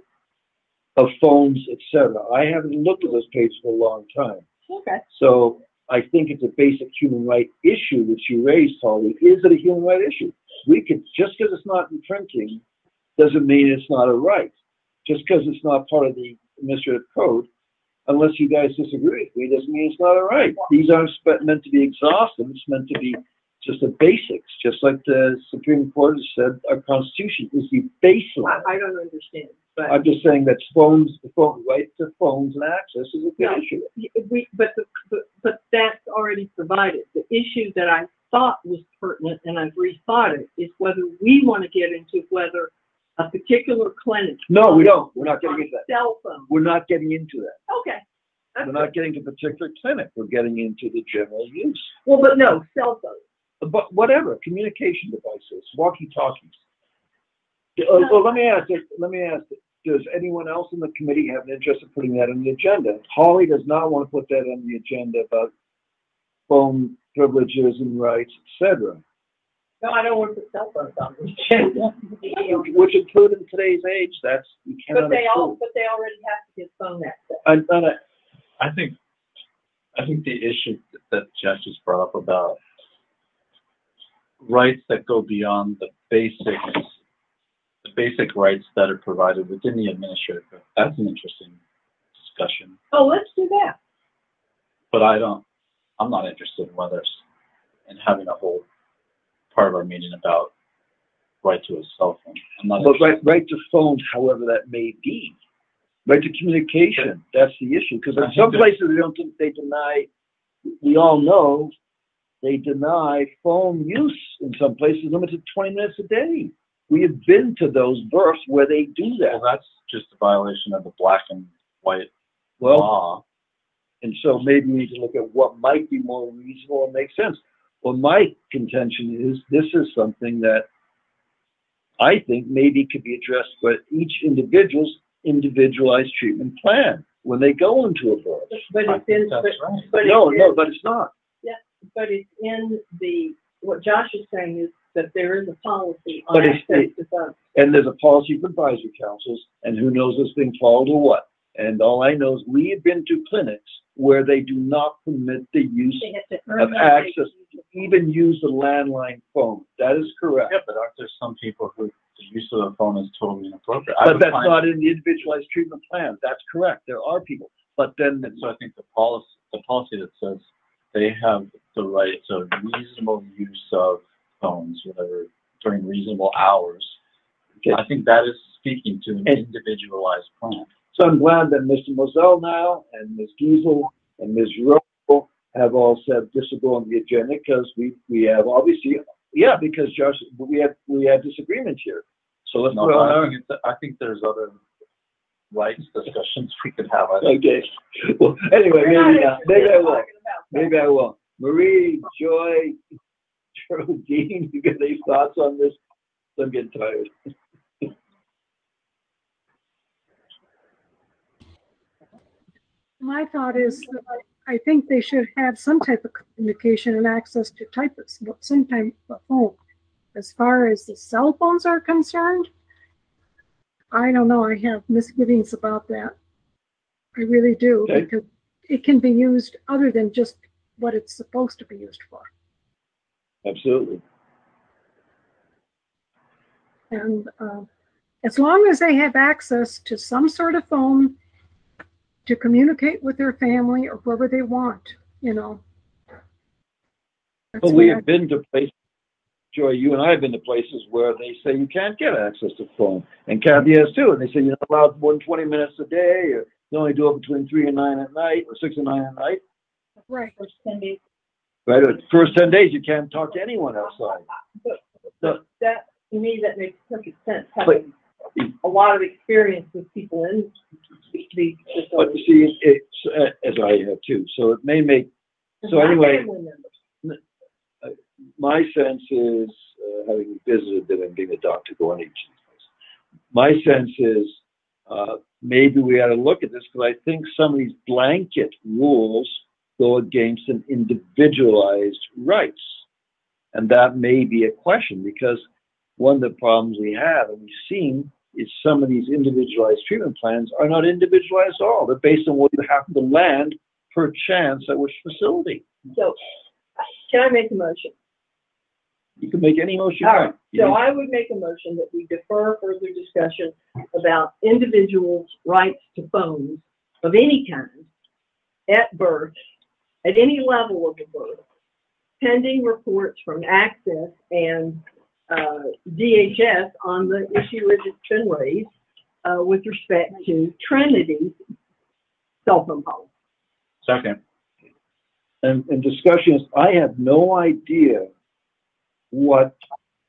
Of phones, et cetera. I haven't looked at those pages for a long time. Okay. So I think it's a basic human right issue that you raised, Holly. Is it a human right issue? We could, just because it's not in printing, doesn't mean it's not a right. Just because it's not part of the administrative code, unless you guys disagree with me, doesn't mean it's not a right. These aren't spe- meant to be exhaustive. It's meant to be just the basics, just like the Supreme Court has said our Constitution is the baseline. I, I don't understand. But I'm just saying that phones, the phone, right to phones and access is a good no, issue. We, but, the, but but that's already provided. The issue that I thought was pertinent, and I've rethought it, is whether we want to get into whether a particular clinic. No, we don't. We're not getting into that. Cell phone. We're not getting into that. Okay. That's We're not getting to a particular clinic. We're getting into the general use. Well, but no, cell phones. But whatever, communication devices, walkie-talkies. Uh, well, let me ask. Let me ask. Does anyone else in the committee have an interest in putting that on the agenda? Holly does not want to put that on the agenda about phone privileges and rights, et cetera. No, I don't want to put cell phones on the agenda. Which include in today's age, that's you cannot. But they exclude. all, but they already have to get phone access. And, and I, I think, I think the issue that Jeff just brought up about rights that go beyond the basics, the basic rights that are provided within the administrative code, that's an interesting discussion. Oh, let's do that. But I don't, I'm not interested in whether it's in having a whole part of our meeting about right to a cell phone. I'm not but right, right to phones, however that may be. Right to communication, that's the issue. Because in some places they don't, they deny, we all know, they deny phone use in some places limited to twenty minutes a day. We have been to those births where they do that. Well, that's just a violation of the black and white well, law. And so maybe we need to look at what might be more reasonable and make sense. Well, my contention is this is something that I think maybe could be addressed by each individual's individualized treatment plan when they go into a birth. But it's in, but, right. but no, it's no, in, but it's not. Yeah, but it's in the, what Josh is saying is that there is a policy on But it's, access it, to phones. and there's a policy for advisory councils, and who knows this being followed or what. And all I know is we have been to clinics where they do not permit the use They have to earn of their right access, to use it. even use the landline phone. That is correct. Yeah, but aren't there some people who the use of the phone is totally inappropriate? I But would that's find- not in the individualized treatment plan. That's correct. There are people. But then, And so I think the policy, the policy that says they have the right to reasonable use of phones, whatever, during reasonable hours. Okay. I think that is speaking to an And- individualized plan. So I'm glad that Mister Moselle now and Miz Giesel and Miz Rowe have all said this will go on the agenda because we, we have obviously, yeah, because Josh, we have, we have disagreements here. So let's No, put it but on I our. think, it's, I think there's other rights discussions we could have. I think. Okay. Well, anyway, We're not maybe not. Maybe I interested in will. talking about that. Maybe I will. Marie, Joy, Geraldine, you got any thoughts on this? I'm getting tired. My thought is, that I think they should have some type of communication and access to typists, but some type of phone. As far as the cell phones are concerned, I don't know, I have misgivings about that. I really do, Okay. because it can be used other than just what it's supposed to be used for. Absolutely. And uh, as long as they have access to some sort of phone to communicate with their family or whoever they want, you know. That's But we what I- have been to places, Joy, you and I have been to places where they say you can't get access to phone. And Kathy has too. And they say you're not allowed more than twenty minutes a day, or you only do it between three and nine at night, or six and nine at night. Right. First ten days. Right? The first ten days, you can't talk to anyone outside. But, So- but that, to me, that makes perfect sense, But, having a lot of experience with people in these but facilities. you see, it's, uh, as I have too. So it may make, so My anyway, family members. my sense is, uh, having visited them and being a doctor going each place, my sense is uh, maybe we ought to look at this because I think some of these blanket rules go against an individualized rights. And that may be a question because one of the problems we have, and we've seen, is some of these individualized treatment plans are not individualized at all. They're based on what you happen to land per chance at which facility. So, can I make a motion? You can make any motion you All right, want. You so know, I would make a motion that we defer further discussion about individuals' rights to phones of any kind at birth, at any level of the birth, pending reports from Access and uh, D H S on the issue as it's been raised uh, with respect to Trinity's cell phone policy. Second. And, and discussions, I have no idea what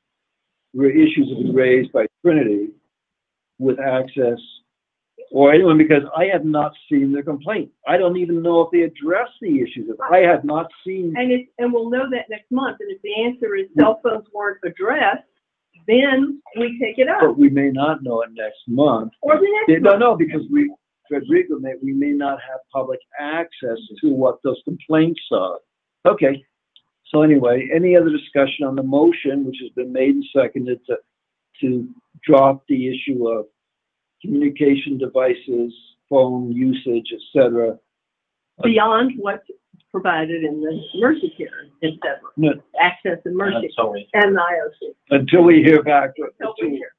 re- issues have been raised by Trinity with Access or anyone, because I have not seen their complaint. I don't even know if they address the issues. I have not seen. And it, and we'll know that next month. And if the answer is cell phones weren't addressed, then we take it up. But we may not know it next month. Or the next Yeah, No, month. no, because we, Frederico, may, we may not have public access to what those complaints are. Okay. So anyway, any other discussion on the motion, which has been made and seconded to, to drop the issue of communication devices, phone usage, et cetera? Beyond what's provided in the Mercy Care, et cetera. No, Access and Mercy Until we- and the I O C. until we hear back. Until we hear.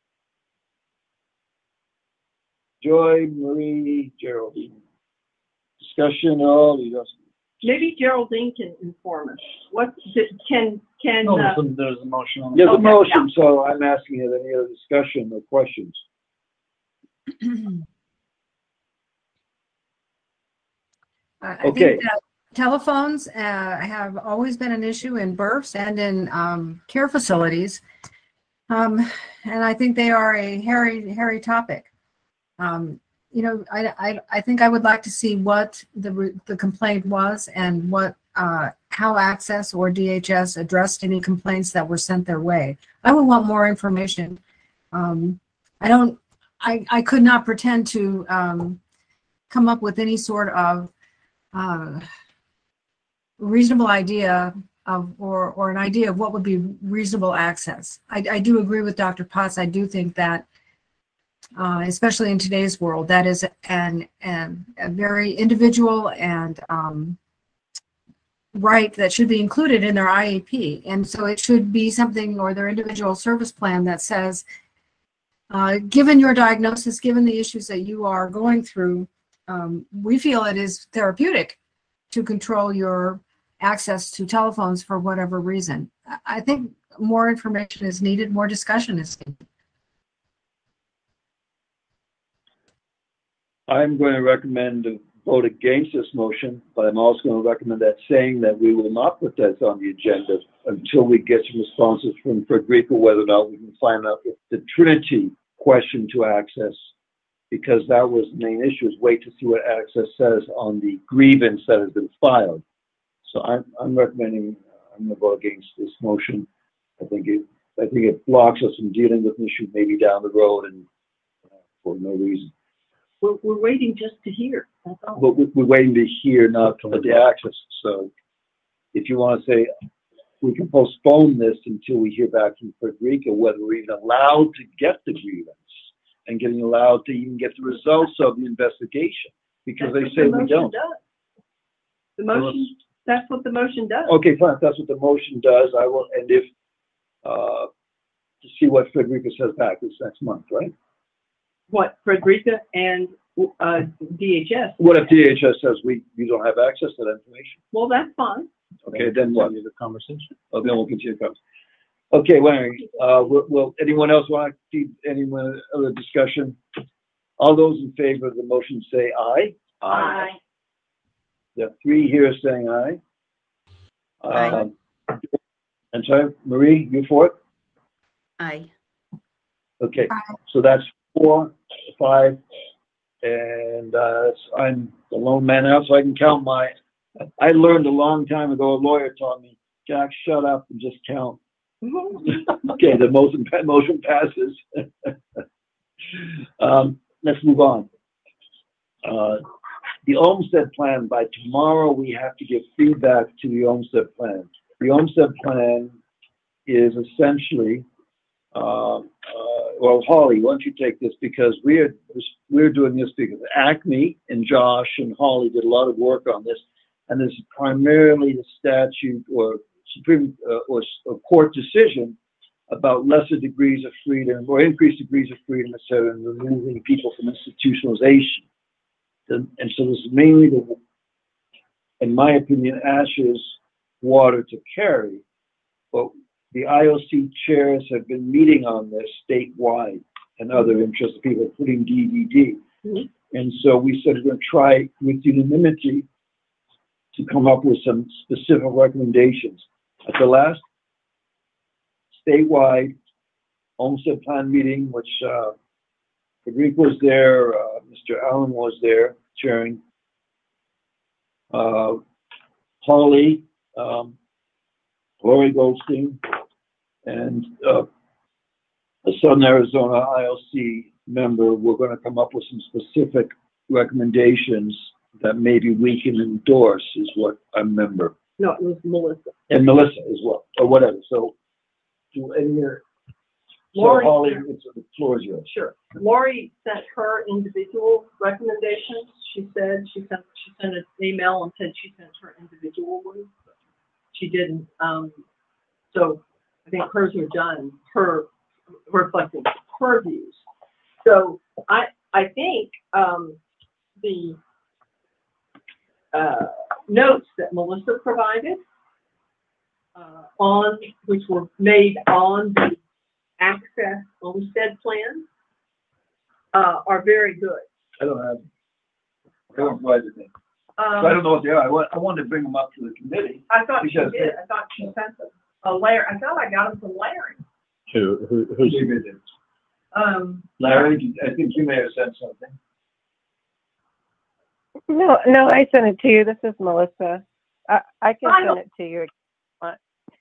Joy, Marie, Geraldine. Discussion, all, you just, Maybe Geraldine can inform us. What, can, can, No, uh, there's a, there's a motion on the. there's a Okay, motion, so I'm asking if any other discussion or questions. I I Okay. think that telephones uh, have always been an issue in births and in um, care facilities. Um, and I think they are a hairy, hairy topic. Um, you know, I, I, I think I would like to see what the, re- the complaint was and what, uh, how Access or D H S addressed any complaints that were sent their way. I would want more information. Um, I don't, I, I could not pretend to um, come up with any sort of uh, reasonable idea of, or, or an idea of what would be reasonable access. I, I do agree with Doctor Potts. I do think that, uh, especially in today's world, that is an, an a very individual and um, right that should be included in their I A P. And so it should be something, or their individual service plan that says, uh, given your diagnosis, given the issues that you are going through, um, we feel it is therapeutic to control your access to telephones for whatever reason. I- I think more information is needed, more discussion is needed. I'm going to recommend a vote against this motion, but I'm also going to recommend that saying that we will not put that on the agenda until we get some responses from Frederica, whether or not we can find out if the Trinity question to access, because that was the main issue, is wait to see what access says on the grievance that has been filed. So I'm, I'm recommending, I'm going to vote against this motion. I think it, I think it blocks us from dealing with an issue maybe down the road and uh, for no reason. We're, we're waiting just to hear. That's all. But we- we're waiting to hear not to the access. So if you want to say, we can postpone this until we hear back from Frederica, whether we're even allowed to get the grievance and getting allowed to even get the results of the investigation, because That's they what say the we motion don't. does. The motion, that's what the motion does. Okay, fine. If that's what the motion does, I will, and if, uh, to see what Frederica says back this next month, right? What, Frederica and uh, D H S? What if D H S says we, you don't have access to that information? Well, that's fine. Okay, then what? The conversation. Oh, then we'll continue the conversation. Okay, Larry, uh, will, will anyone else want to keep any other discussion? All those in favor of the motion say aye. Aye. There are three here saying aye. Aye. Um, and sorry, Marie, you for it? Aye. Okay, so that's four, five, and uh, I'm the lone man out, so I can count my. I learned a long time ago. A lawyer taught me, Jack, shut up and just count. Okay, the motion motion passes. um, let's move on. Uh, the Olmsted plan. By tomorrow, we have to give feedback to the Olmsted plan. The Olmsted plan is essentially. Uh, uh, well, Holly, why don't you take this, because we're we're doing this because Acme and Josh and Holly did a lot of work on this, and this is primarily the statute or Supreme uh, or, or court decision about lesser degrees of freedom or increased degrees of freedom, et cetera, and removing people from institutionalization. And, and so this is mainly the, in my opinion, Ash's water to carry, but the I O C chairs have been meeting on this statewide and other interested people, including D D D. Mm-hmm. And so we said we're going to try with unanimity to come up with some specific recommendations. At the last statewide Olmsted Plan meeting, which uh, Frederica was there, uh, Mister Allen was there chairing, uh, Holly, um, Lori Goldstein, and uh, a Southern Arizona I O C member, we're going to come up with some specific recommendations that maybe we can endorse, is what I remember. No, it was Melissa. And Melissa as well, or whatever. So, do any here? So, Lori, Holly, it's, the floor is yours. Sure. Lori sent her individual recommendations. She said she sent she sent an email and said she sent her individual ones. She didn't. Um, so I think hers were done, her reflecting her views. So I I think um, the uh, notes that Melissa provided uh, on, which were made on the Access Olmsted plan, uh, are very good. I don't have them. They weren't provided me. Um, So I don't know what they are. I, want, I wanted to bring them up to the committee. I thought she because did. I thought she sent them. A Larry, I thought I got them from Larry. Who, who, who's? Um, Larry, I think you may have said something. No, no, I sent it to you. This is Melissa. I, I can I send don't- it to you. but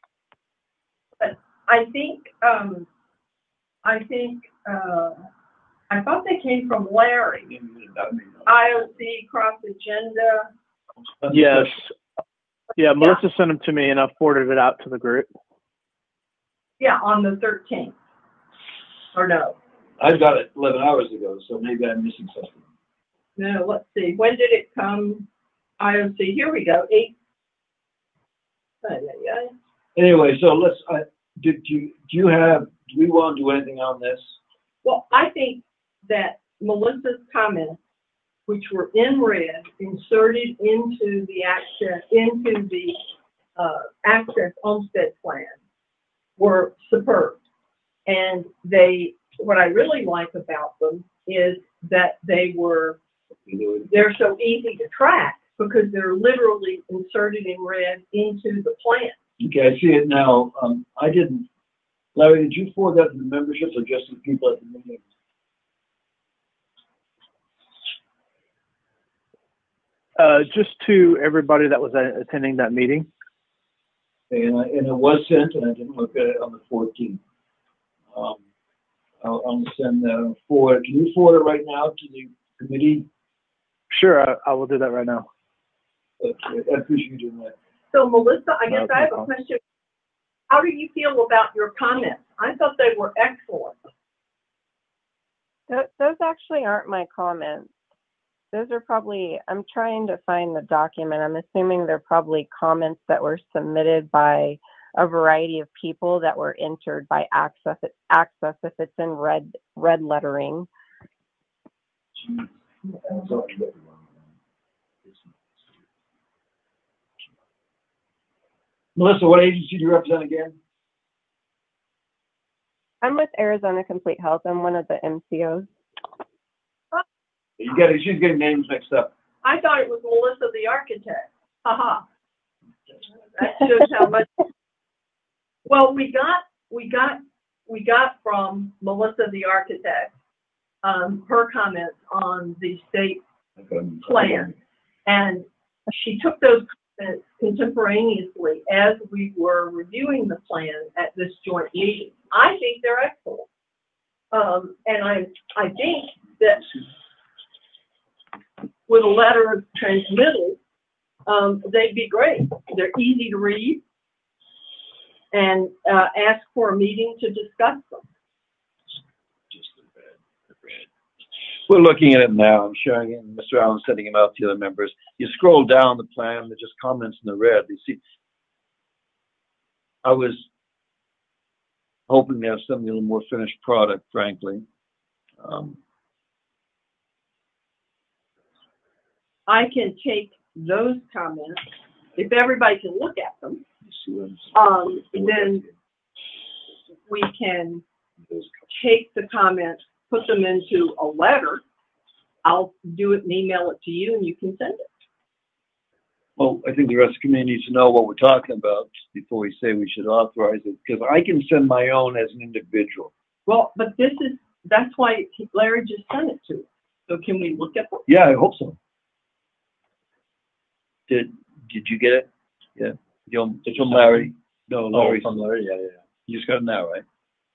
I think, um, I think, uh, I thought they came from Larry. I O C cross agenda. Yes. Yeah, Melissa sent them to me and I forwarded it out to the group. Yeah, on the thirteenth. Or no? I got it eleven hours ago, so maybe I'm missing something. No, let's see. When did it come? I O C. Here we go. Eight. Ay, ay, ay. Anyway, so let's, uh, do, do, you, do you have, do we want to do anything on this? Well, I think that Melissa's comments, which were in red, inserted into the access, into the uh, Access Homestead Plan were superb. And they, what I really like about them is that they were, they're so easy to track because they're literally inserted in red into the plan. Okay, I see it now. Um, I didn't, Larry, did you forward that to the membership or just to the people at the meeting? Uh, just to everybody that was uh, attending that meeting. And, I, and it was sent, and I didn't look at it on the fourteenth. Um, I'll, I'll send that forward. Can you forward it right now to the committee? Sure, I, I will do that right now. Okay, I appreciate you doing that. So Melissa, I guess Okay, I have a Paul. question. How do you feel about your comments? I thought they were excellent. Th- Those actually aren't my comments. Those are probably, I'm trying to find the document. I'm assuming they're probably comments that were submitted by a variety of people that were entered by Access, Access if it's in red, red lettering. Melissa, what agency do you represent again? I'm with Arizona Complete Health. I'm one of the M C Os. You get it. She's getting names mixed up. I thought it was Melissa the architect. Haha. That shows how much. Well, we got, we got, we got from Melissa the architect, um, her comments on the state plan. And she took those comments contemporaneously as we were reviewing the plan at this joint meeting. I think they're excellent. Um, and I, I think that with a letter transmitted, um, they'd be great. They're easy to read, and uh, ask for a meeting to discuss them. We're looking at it now. I'm showing it. Mister Allen's sending them out to the other members. You scroll down the plan, there's just comments in the red. You see, I was hoping to have something a little more finished product, frankly. Um, I can take those comments, if everybody can look at them, um, then we can take the comments, put them into a letter. I'll do it and email it to you, and you can send it. Well, I think the rest of the community needs to know what we're talking about before we say we should authorize it, because I can send my own as an individual. Well, but this is, that's why Larry just sent it to us. So can we look at them? Yeah, I hope so. Did Did you get it? Yeah. You it's from Larry. No, Larry. Oh, from Larry. Yeah, yeah. yeah. You just got it now, right?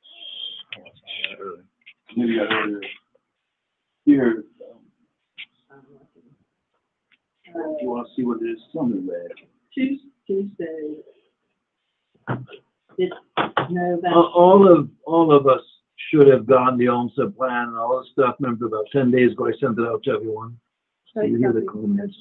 Maybe I heard it here. Um, if you want to see what it is, tell me, Ray. Tuesday. Tuesday. It, no, that. All all of all of us should have gotten the Olmsted plan and all this stuff. Remember, about ten days ago, I sent it out to everyone. So you hear the comments.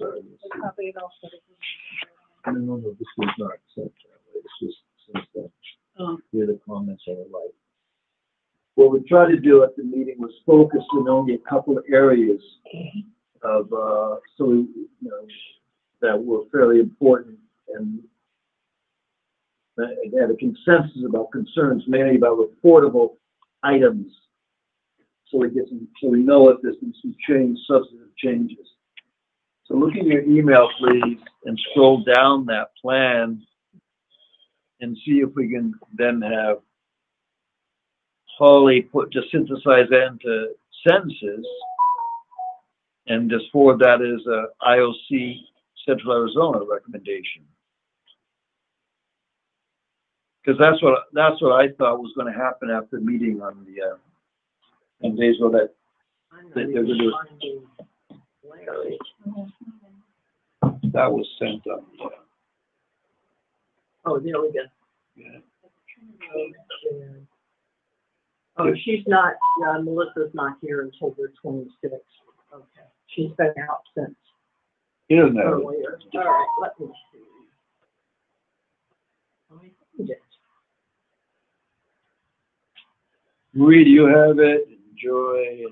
I don't know if this was not sent that way. It's just since that. Oh. Hear the comments I like. What we tried to do at the meeting was focus in only a couple of areas of, uh, so we, you know, that were fairly important and they had a consensus about concerns, mainly about reportable items. So we get some, so we know if there's been some change, substantive changes. So look in your email, please, and scroll down that plan and see if we can then have Holly put, just synthesize that into sentences and just forward that as a I O C Central Arizona recommendation. Because that's what that's what I thought was going to happen after the meeting on the uh, on days ago that, that they're going to do. That was sent up. Yeah. Oh, there we go. Yeah. Oh, she's not, uh, Melissa's not here until the twenty-sixth. Okay. She's been out since He doesn't have it. earlier. All right, let me see. Let me find it. Marie, do you have it? Joy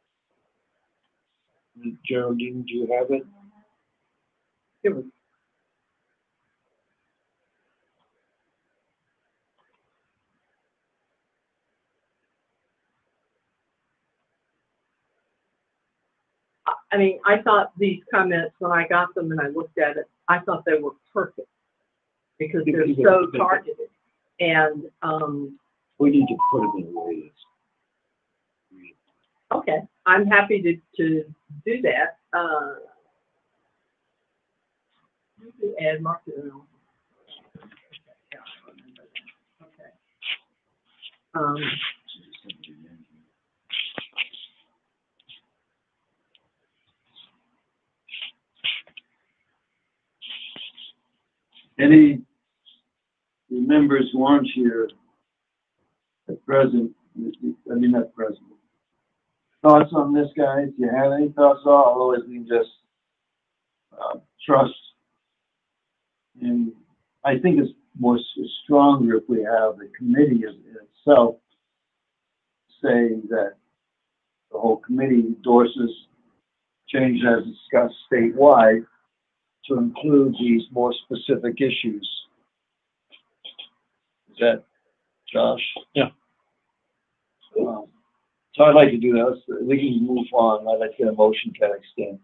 and Geraldine, do you have it? Here we go. I mean, I thought these comments, when I got them and I looked at it, I thought they were perfect because they're so targeted. And um, we need to put them in ways. Okay, I'm happy to, to do that. Uh, add market. Okay. Um, Any members who aren't here at present, I mean not present. Thoughts on this, guys? Do you have any thoughts at all? Otherwise, we can just uh, trust. And I think it's more it's stronger if we have the committee in itself saying that the whole committee endorses changes as discussed statewide to include these more specific issues. Is that Josh? Yeah. Um, so I'd like to do that. Let's, we can move on. I'd like to get a motion to that extent.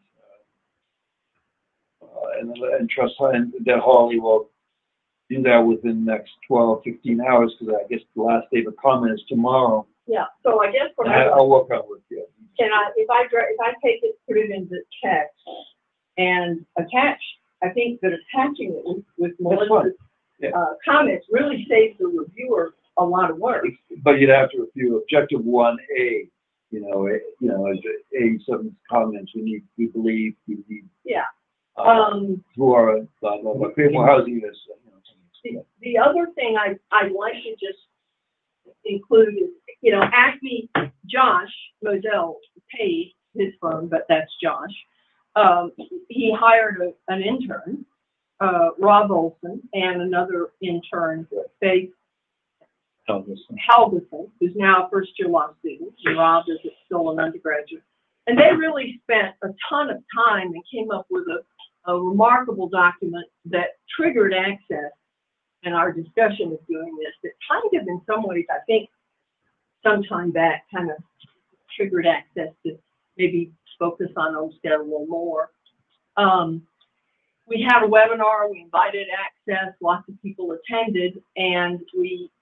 Uh, and, and trust and that Holly will do that within the next twelve, fifteen hours, because I guess the last day of comment is tomorrow. Yeah, so I guess what And I, I, I'll work on it with you. can I, if I, dra- if I take it, put it into text and attach, I think that attaching it with, with Melissa's Yeah. uh, comments really saves the reviewer a lot of work. But you'd have to review objective one A, you know, a, you know, as A, some comments we need, we believe, we need. Yeah. Uh, Um, who are, blah, blah, blah, create more housing units. You know, the, the other thing I, I'd like to just include is, you know, Acme, Josh Moselle paid his firm, but that's Josh. Um, he hired a, an intern, uh, Rob Olson, and another intern, Faith Helgeson, who's now a first year law student, and Rob is still an undergraduate. And they really spent a ton of time and came up with a, a remarkable document that triggered access. And our discussion of doing this, that kind of in some ways, I think, sometime back kind of triggered access to maybe focus on Olmsted a little more. Um, we had a webinar, we invited access, lots of people attended, and we,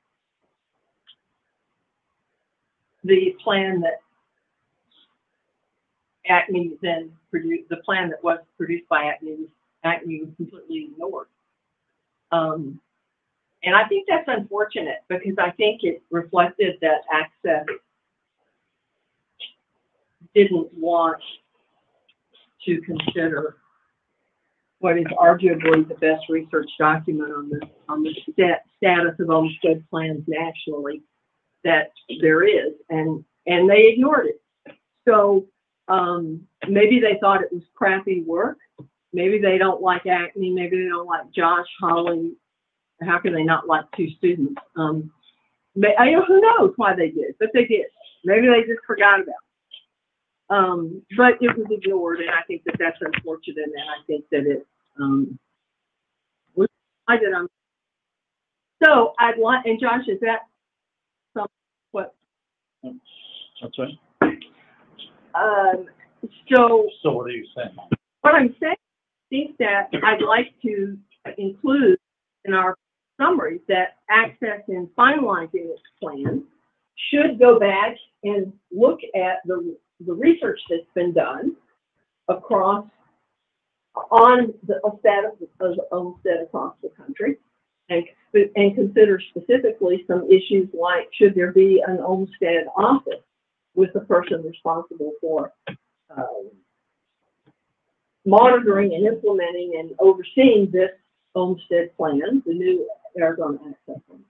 the plan that Acme then produced, the plan that was produced by Acme, was, Acme was completely ignored. Um, and I think that's unfortunate because I think it reflected that access didn't want to consider what is arguably the best research document on the on the stat, status of homestead plans nationally that there is, and and they ignored it. So um, maybe they thought it was crappy work. Maybe they don't like Acme. Maybe they don't like Josh, Holly. How can they not like two students? Um, I know who knows why they did, but they did. Maybe they just forgot about it. Um, but it was ignored, and I think that that's unfortunate, and I think that it um, was I did. Um, so I'd like, and Josh, is that some what? That's right. Um, so. So what are you saying? What I'm saying, I think that I'd like to include in our summary that access in finalizing its plan should go back and look at the, the research that's been done across on the status of the homestead across the country, and, and consider specifically some issues like should there be an homestead office with the person responsible for um, monitoring and implementing and overseeing this homestead plan, the new Arizona Access Plan.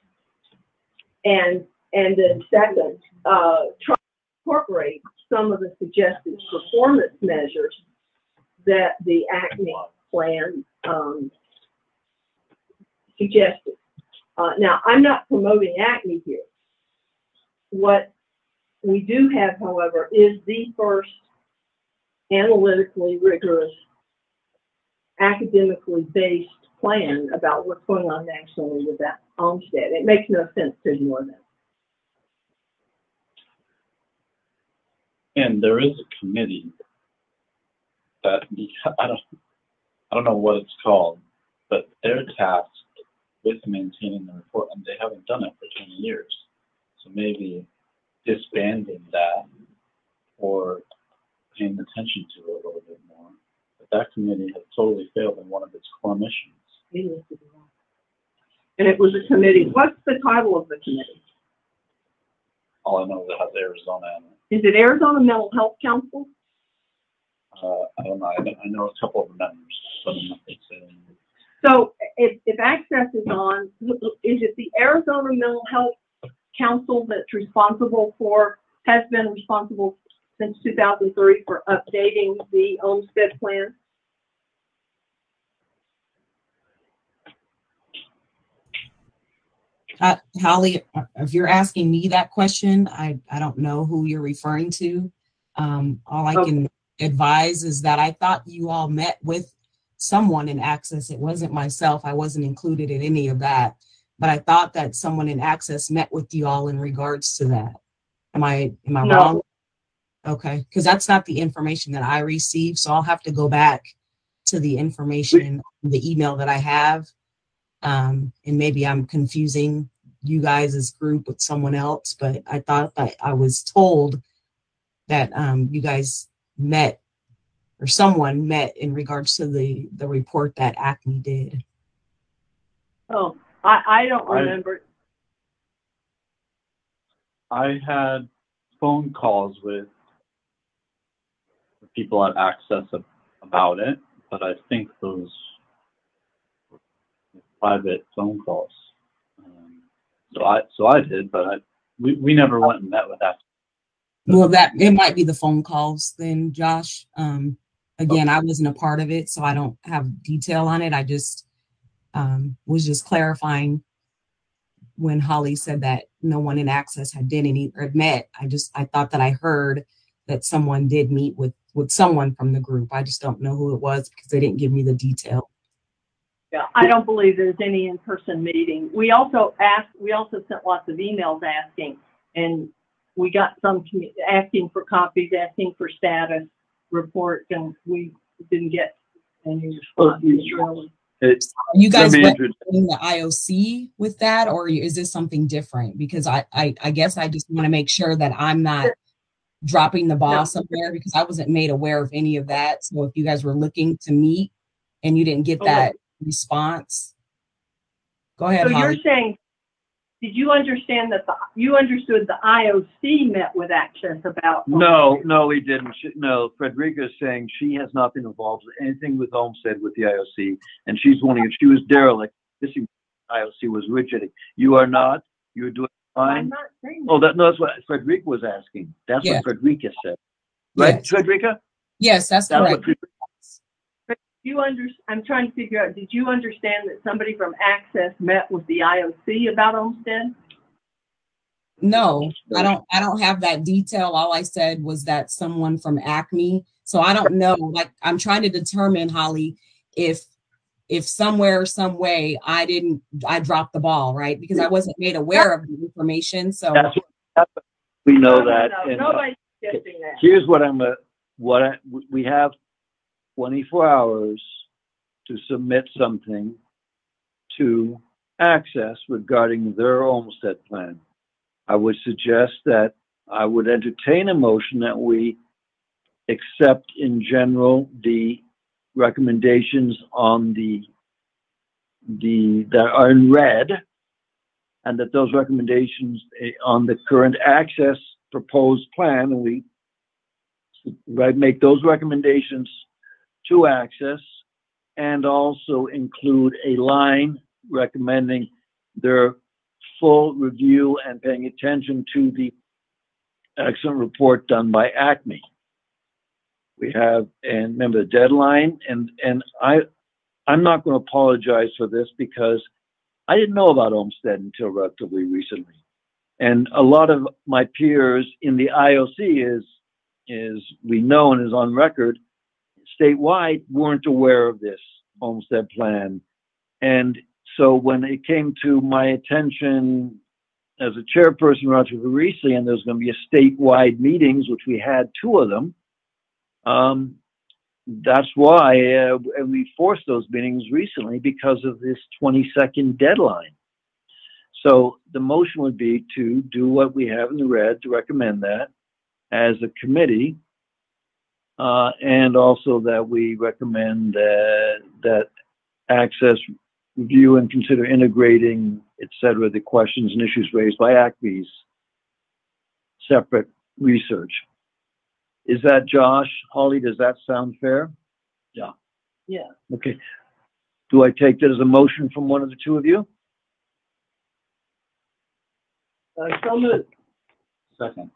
And and then second, uh, try to incorporate some of the suggested performance measures that the Acme plan um, suggested. Uh, now, I'm not promoting Acme here. What we do have, however, is the first analytically rigorous, academically based plan about what's going on nationally with that homestead. It makes no sense to ignore that. And there is a committee that the, I don't I don't know what it's called, but they're tasked with maintaining the report, and they haven't done it for twenty years. So maybe disbanding that or paying attention to it a little bit more. But that committee has totally failed in one of its core missions. And it was a committee. What's the title of the committee? All I know is it has Arizona in it. Is it Arizona Mental Health Council? Uh, I don't know. I, I know a couple of members, but I'm not saying. So if, if access is on, is it the Arizona Mental Health Council that's responsible for, has been responsible since two thousand three for updating the Olmstead plan? Uh, Holly, if you're asking me that question, I, I don't know who you're referring to. Um, all I Okay. can advise is that I thought you all met with someone in Access. It wasn't myself. I wasn't included in any of that. But I thought that someone in Access met with you all in regards to that. Am I am I No. wrong? Okay, because that's not the information that I received. So I'll have to go back to the information, the email that I have. Um, and maybe I'm confusing you guys as group with someone else, but I thought that I was told that um, you guys met or someone met in regards to the, the report that Acme did. Oh, I, I don't I- remember. I had phone calls with the people at Access ab- about it, but I think those were private phone calls. Um, so I so I did, but I we, we never went and met with Access. Well, that it might be the phone calls then, Josh. Um, again, I wasn't a part of it, so I don't have detail on it. I just um, was just clarifying when Holly said that no one in Access had did any or met. I just I thought that I heard that someone did meet with with someone from the group. I just don't know who it was because they didn't give me the detail. Yeah, I don't believe there's any in-person meeting. We also asked, we also sent lots of emails asking, and we got some commu- asking for copies, asking for status reports, and we didn't get any responses really. It, Are you guys let me representing the I O C with that, or is this something different? Because I, I, I guess I just want to make sure that I'm not dropping the ball No. somewhere because I wasn't made aware of any of that. So if you guys were looking to meet and you didn't get Oh, that response, go ahead, So Holly. you're saying, did you understand that the, you understood the I O C met with Access about? No, no, we didn't. She, no, Frederica is saying she has not been involved with anything with Olmstead with the I O C, and she's wanting, if she was derelict, this I O C was rigid. You are not. You're doing fine. I'm not saying that. Oh, that, no, that's what Frederica was asking. That's Yeah. what Frederica said. Right, Yes. Frederica? Yes, that's That's correct. what But you under, I'm trying to figure out, did you understand that somebody from Access met with the I O C about Olmstead? No, I don't I don't have that detail. All I said was that someone from Acme. So I don't know. Like I'm trying to determine, Holly, if if somewhere, some way I didn't I dropped the ball, right? Because I wasn't made aware of the information. So That's what, that's what we know No, no, that. no, and, uh, nobody's suggesting that. Here's what I'm, uh, what I, we have twenty-four hours to submit something to Access regarding their Olmstead plan. I would suggest that I would entertain a motion that we accept in general the recommendations on the, the, that are in red, and that those recommendations eh, on the current Access proposed plan, and we right, make those recommendations to Access, and also include a line recommending their full review and paying attention to the excellent report done by Acme. We have, and remember the deadline, and and I, I'm not going to apologize for this because I didn't know about Olmstead until relatively recently, and a lot of my peers in the I O C is is we know and is on record statewide weren't aware of this Olmstead plan. And so when it came to my attention as a chairperson relatively recently, and there's going to be a statewide meetings, which we had two of them, um, that's why uh, we forced those meetings recently because of this twenty-second deadline. So the motion would be to do what we have in the red, to recommend that as a committee, uh, and also that we recommend that, that access, review, and consider integrating, et cetera, the questions and issues raised by A C B's separate research. Is that, Josh, Holly, does that sound fair? Yeah. Yeah. Okay. Do I take that as a motion from one of the two of you? Uh, so moved. Second.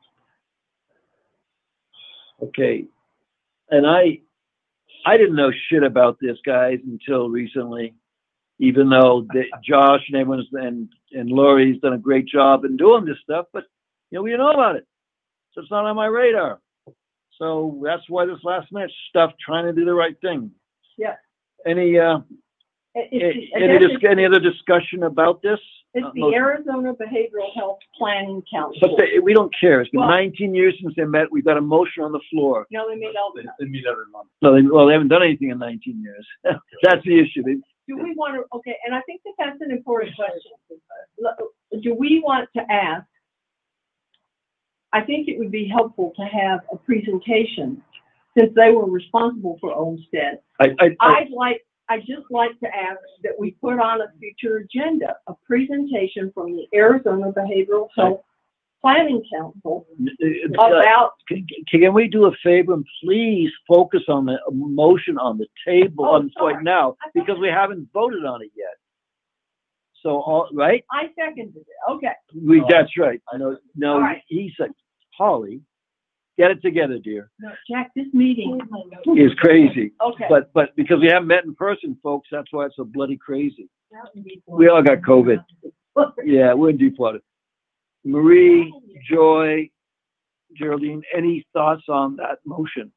Okay. And I, I didn't know shit about this, guys, until recently, even though the, Josh and everyone's, and, and Lori's done a great job in doing this stuff, but, you know, we didn't know about it. So it's not on my radar. So that's why this last minute stuff, trying to do the right thing. Yeah. Any, uh, It's, any, any, dis- any other discussion about this? It's Uh, the motion? Arizona Behavioral Health Planning Council. But they, we don't care. It's been Well- nineteen years since they met. We've got a motion on the floor. No, they meet all the time. They meet every month. No, they, well, they haven't done anything in nineteen years. That's the issue. They, Do we want to, okay, and I think that that's an important question. Do we want to ask, I think it would be helpful to have a presentation, since they were responsible for Olmsted. I, I, I, I'd like, I just like to ask that we put on a future agenda, a presentation from the Arizona Behavioral Health Planning Council about, can, can we do a favor and please focus on the motion on the table Oh, on sorry. right now, because we haven't voted on it yet. So, all right? I seconded it, okay. We, that's right. No, no, All right. he said, Holly, get it together, dear. No, Jack, this meeting. Is crazy. Okay. But, but because we haven't met in person, folks, that's why it's so bloody crazy. We all got COVID. Yeah, we're in deep water. Marie, Joy, Geraldine, any thoughts on that motion?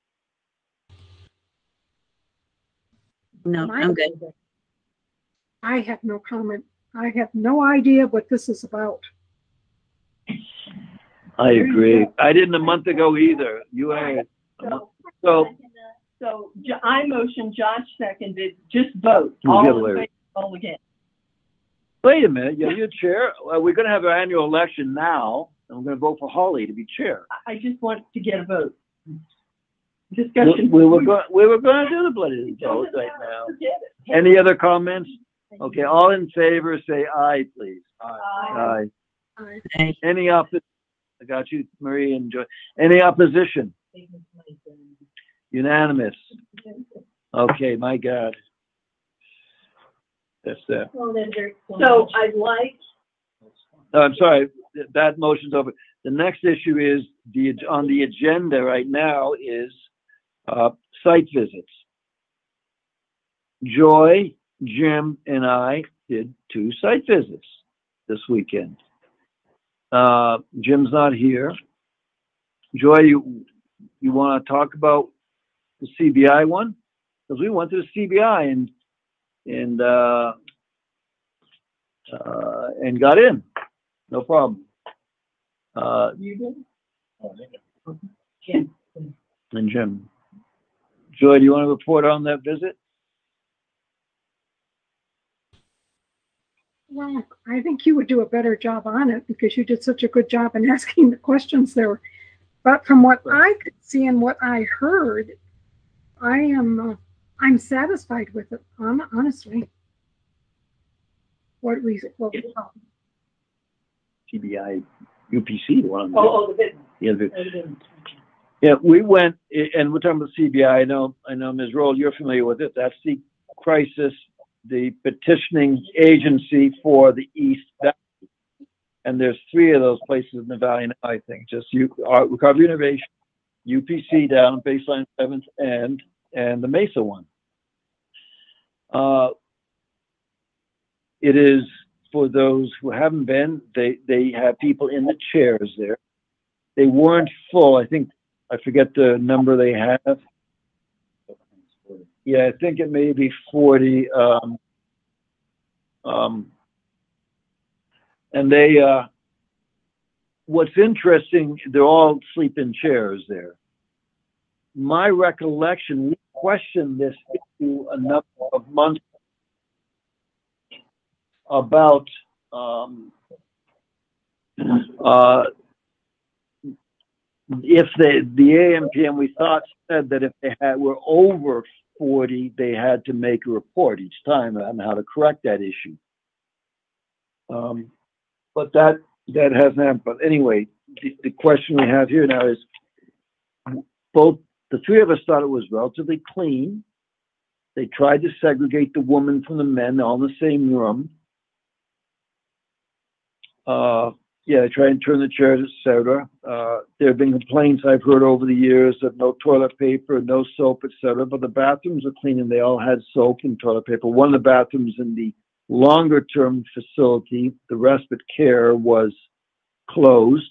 No, I'm good. I have no comment. I have no idea what this is about. I agree. I didn't a month ago either. You had. So, So, so Jo- I motion, Josh seconded, just vote. We'll All get in Larry. favor, all again. wait a minute, you're your chair. Uh, we're gonna have our annual election now, and we're gonna vote for Holly to be chair. I just want to get a vote. We, Discussion. we were going, we were gonna do the bloody vote right now. Forget it. Any other comments? Okay, all in favor, say aye, please. Aye. Aye. Any opposition? I got you, Marie and Joy. Any opposition? Unanimous. Okay, my God. That's that. So I'd like, No, I'm sorry, th- that motion's over. The next issue is, the on the agenda right now is uh, site visits. Joy, Jim, and I did two site visits this weekend. Uh, Jim's not here. Joy, you, you want to talk about the C B I one? Because we went to the C B I and, and, uh, uh, and got in. No problem. Uh, you did? and Jim. Joy, do you want to report on that visit? Well, I think you would do a better job on it because you did such a good job in asking the questions there. But from what I could see and what I heard, I am uh, I'm satisfied with it. hon- Honestly, what we what we saw. C B I, U P C, the one. Oh, oh, the business. Yeah, the- yeah, we went, i- and we're talking about C B I. I know, I know, Miz Roll, you're familiar with it. That's the crisis, the petitioning agency for the East Valley. And there's three of those places in the valley now, I think. Just you, uh, Recovery Innovation, U P C down on Baseline Seventh End, and the Mesa one. Uh, it is for those who haven't been. They they have people in the chairs there. They weren't full. I think I forget the number they have. Yeah, I think it may be forty. Um, um, and they, uh, what's interesting, they're all sleeping chairs there. my recollection, we questioned this issue a number of months about um, uh, if the the A M P M we thought said that if they had were over forty, they had to make a report each time on how to correct that issue. Um, but that that hasn't happened. But anyway, the, the question we have here now is both the three of us thought it was relatively clean. They tried to segregate the women from the men all in the same room. Uh, yeah, they tried to turn the chairs, et cetera. Uh, there have been complaints I've heard over the years of no toilet paper, no soap, et cetera. But the bathrooms were clean and they all had soap and toilet paper. One of the bathrooms in the longer term facility, the respite care, was closed.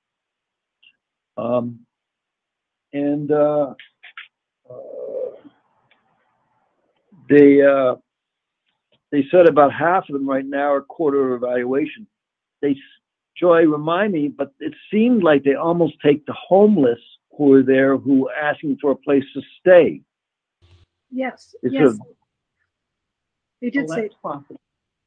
Um, and uh, uh, they uh, they said about half of them right now are quarter evaluation. They, Joy, remind me, but it seemed like they almost take the homeless who are there who are asking for a place to stay. Yes, It's yes. a- They did Well, say, that's possible.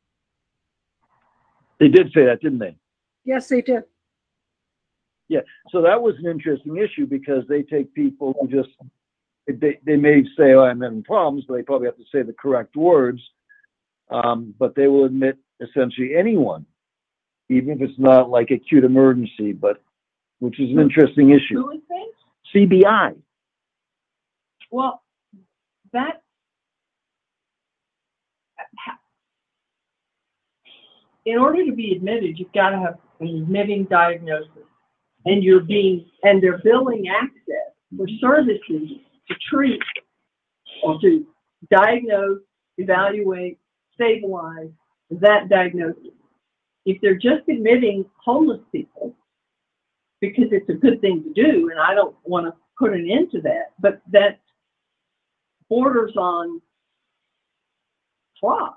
They did say that, didn't they? yes, they did. Yeah. So that was an interesting issue because they take people who just, they, they may say, oh, I'm having problems, but they probably have to say the correct words. Um, but they will admit essentially anyone, even if it's not like acute emergency, but which is an interesting issue. Who is this? C B I. Well, that in order to be admitted, you've got to have an admitting diagnosis, and you're being and they're billing access for services to treat or to diagnose, evaluate, stabilize that diagnosis. If they're just admitting homeless people because it's a good thing to do, and I don't want to put an end to that, but that borders on fraud.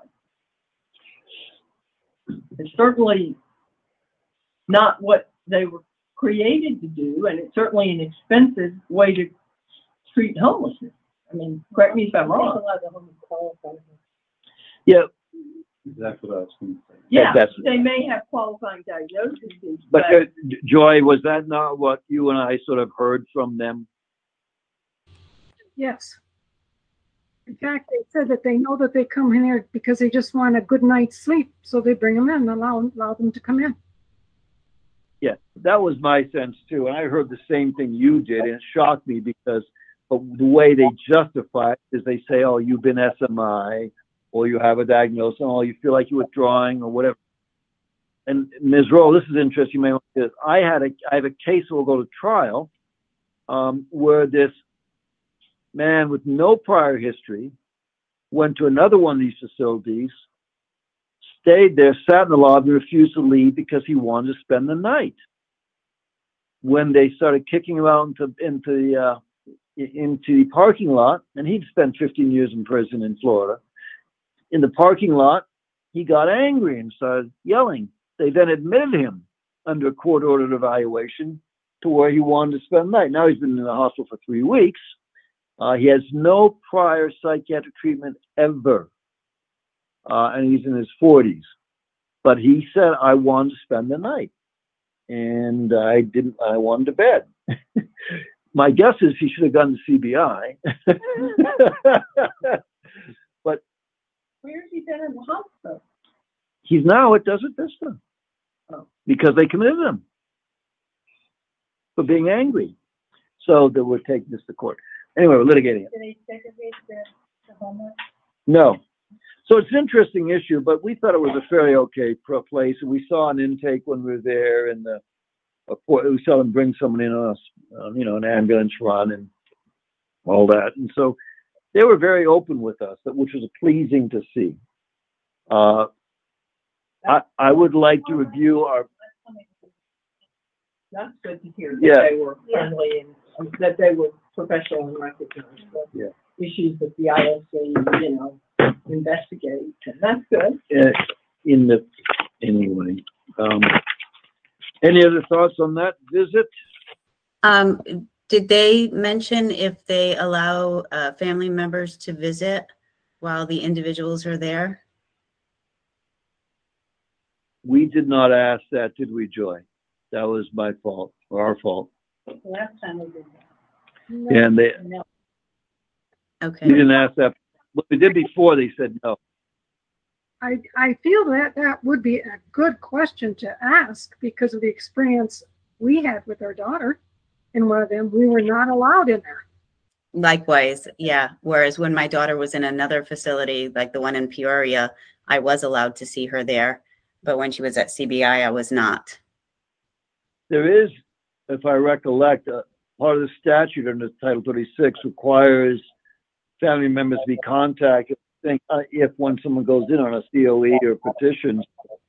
It's certainly not what they were created to do, and it's certainly an expensive way to treat homelessness. I mean, correct me if I'm wrong. Yeah. Exactly what I was going to say. Yeah, That's- they may have qualifying diagnoses, But but uh, Joy, was that not what you and I sort of heard from them? Yes. In fact, they said that they know that they come in here because they just want a good night's sleep. So they bring them in, allow, allow them to come in. Yeah, that was my sense too. And I heard the same thing you did, and it shocked me because of the way they justify it is they say, oh, you've been S M I, or you have a diagnosis, or you feel like you're withdrawing, or whatever. And Miz Rowe, this is interesting. You may want to, I had a, I have a case that will go to trial, um, where this man with no prior history went to another one of these facilities, stayed there, sat in the lobby, refused to leave because he wanted to spend the night. When they started kicking him out into, into the uh, into the parking lot, and he'd spent fifteen years in prison in Florida. In the parking lot, he got angry and started yelling. They then admitted him under a court-ordered evaluation to where he wanted to spend the night. Now he's been in the hospital for three weeks. Uh, he has no prior psychiatric treatment ever, uh, and he's in his forties. But he said, I wanted to spend the night, and I didn't. I wanted to bed. My guess is he should have gone to C B I. But where's he been in the hospital? he's now at Desert Vista Oh. because they committed him for being angry. So they were taking this to court. Anyway, we're litigating it. Did they segregate the, the homeless? No. So it's an interesting issue, but we thought it was a fairly okay pro- place. And we saw an intake when we were there, and the a, we saw them bring someone in on a, um, you know, an ambulance run and all that. And so they were very open with us, which was pleasing to see. Uh, I, I would like to review our. That's good to hear that Yeah. they were friendly and that they were professional and recognized the Yeah. issues that the I S C, you know, investigate. And that's good. Uh, in the anyway. Um, any other thoughts on that visit? Um, Did they mention if they allow uh, family members to visit while the individuals are there? We did not ask that, did we, Joy? That was my fault, or our fault. Last time we did that. And they, No. Okay. we didn't ask that. What we did before, they said no. I, I feel that that would be a good question to ask because of the experience we had with our daughter. In one of them, we were not allowed in there. Likewise, yeah. Whereas when my daughter was in another facility, like the one in Peoria, I was allowed to see her there. But when she was at C B I, I was not. There is, if I recollect, uh, part of the statute under Title thirty-six requires family members to be contacted. I think uh, if when someone goes in on a C O E or petition.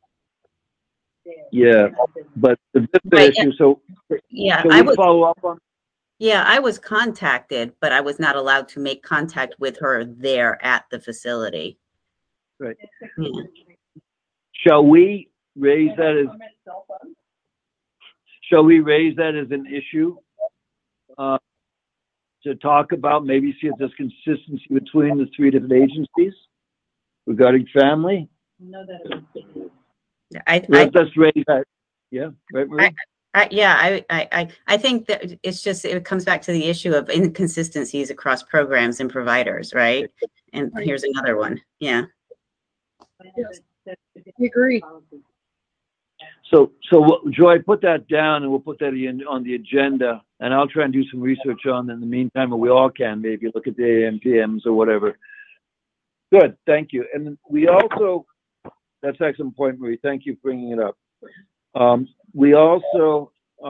Yeah, but the V I P A Right, issue, so Yeah, can I we was. follow up on? Yeah, I was contacted, but I was not allowed to make contact with her there at the facility. Right. Yeah. Shall we raise that as, shall we raise that as an issue? Uh, to talk about, maybe see if there's consistency between the three different agencies regarding family? No, that I, I, Let's, let's raise that. Yeah, right, Marie? I, I, yeah, I, I, I- I think that it's just, it comes back to the issue of inconsistencies across programs and providers, right? And Right. here's another one. Yeah. Yes, I agree. So, so what- Joy, put that down and we'll put that in, on the agenda, and I'll try and do some research on it in the meantime, or we all can, maybe look at the A M P Ms or whatever. Good, thank you. And we also, that's an excellent point, Marie. Thank you for bringing it up. Um, we also uh,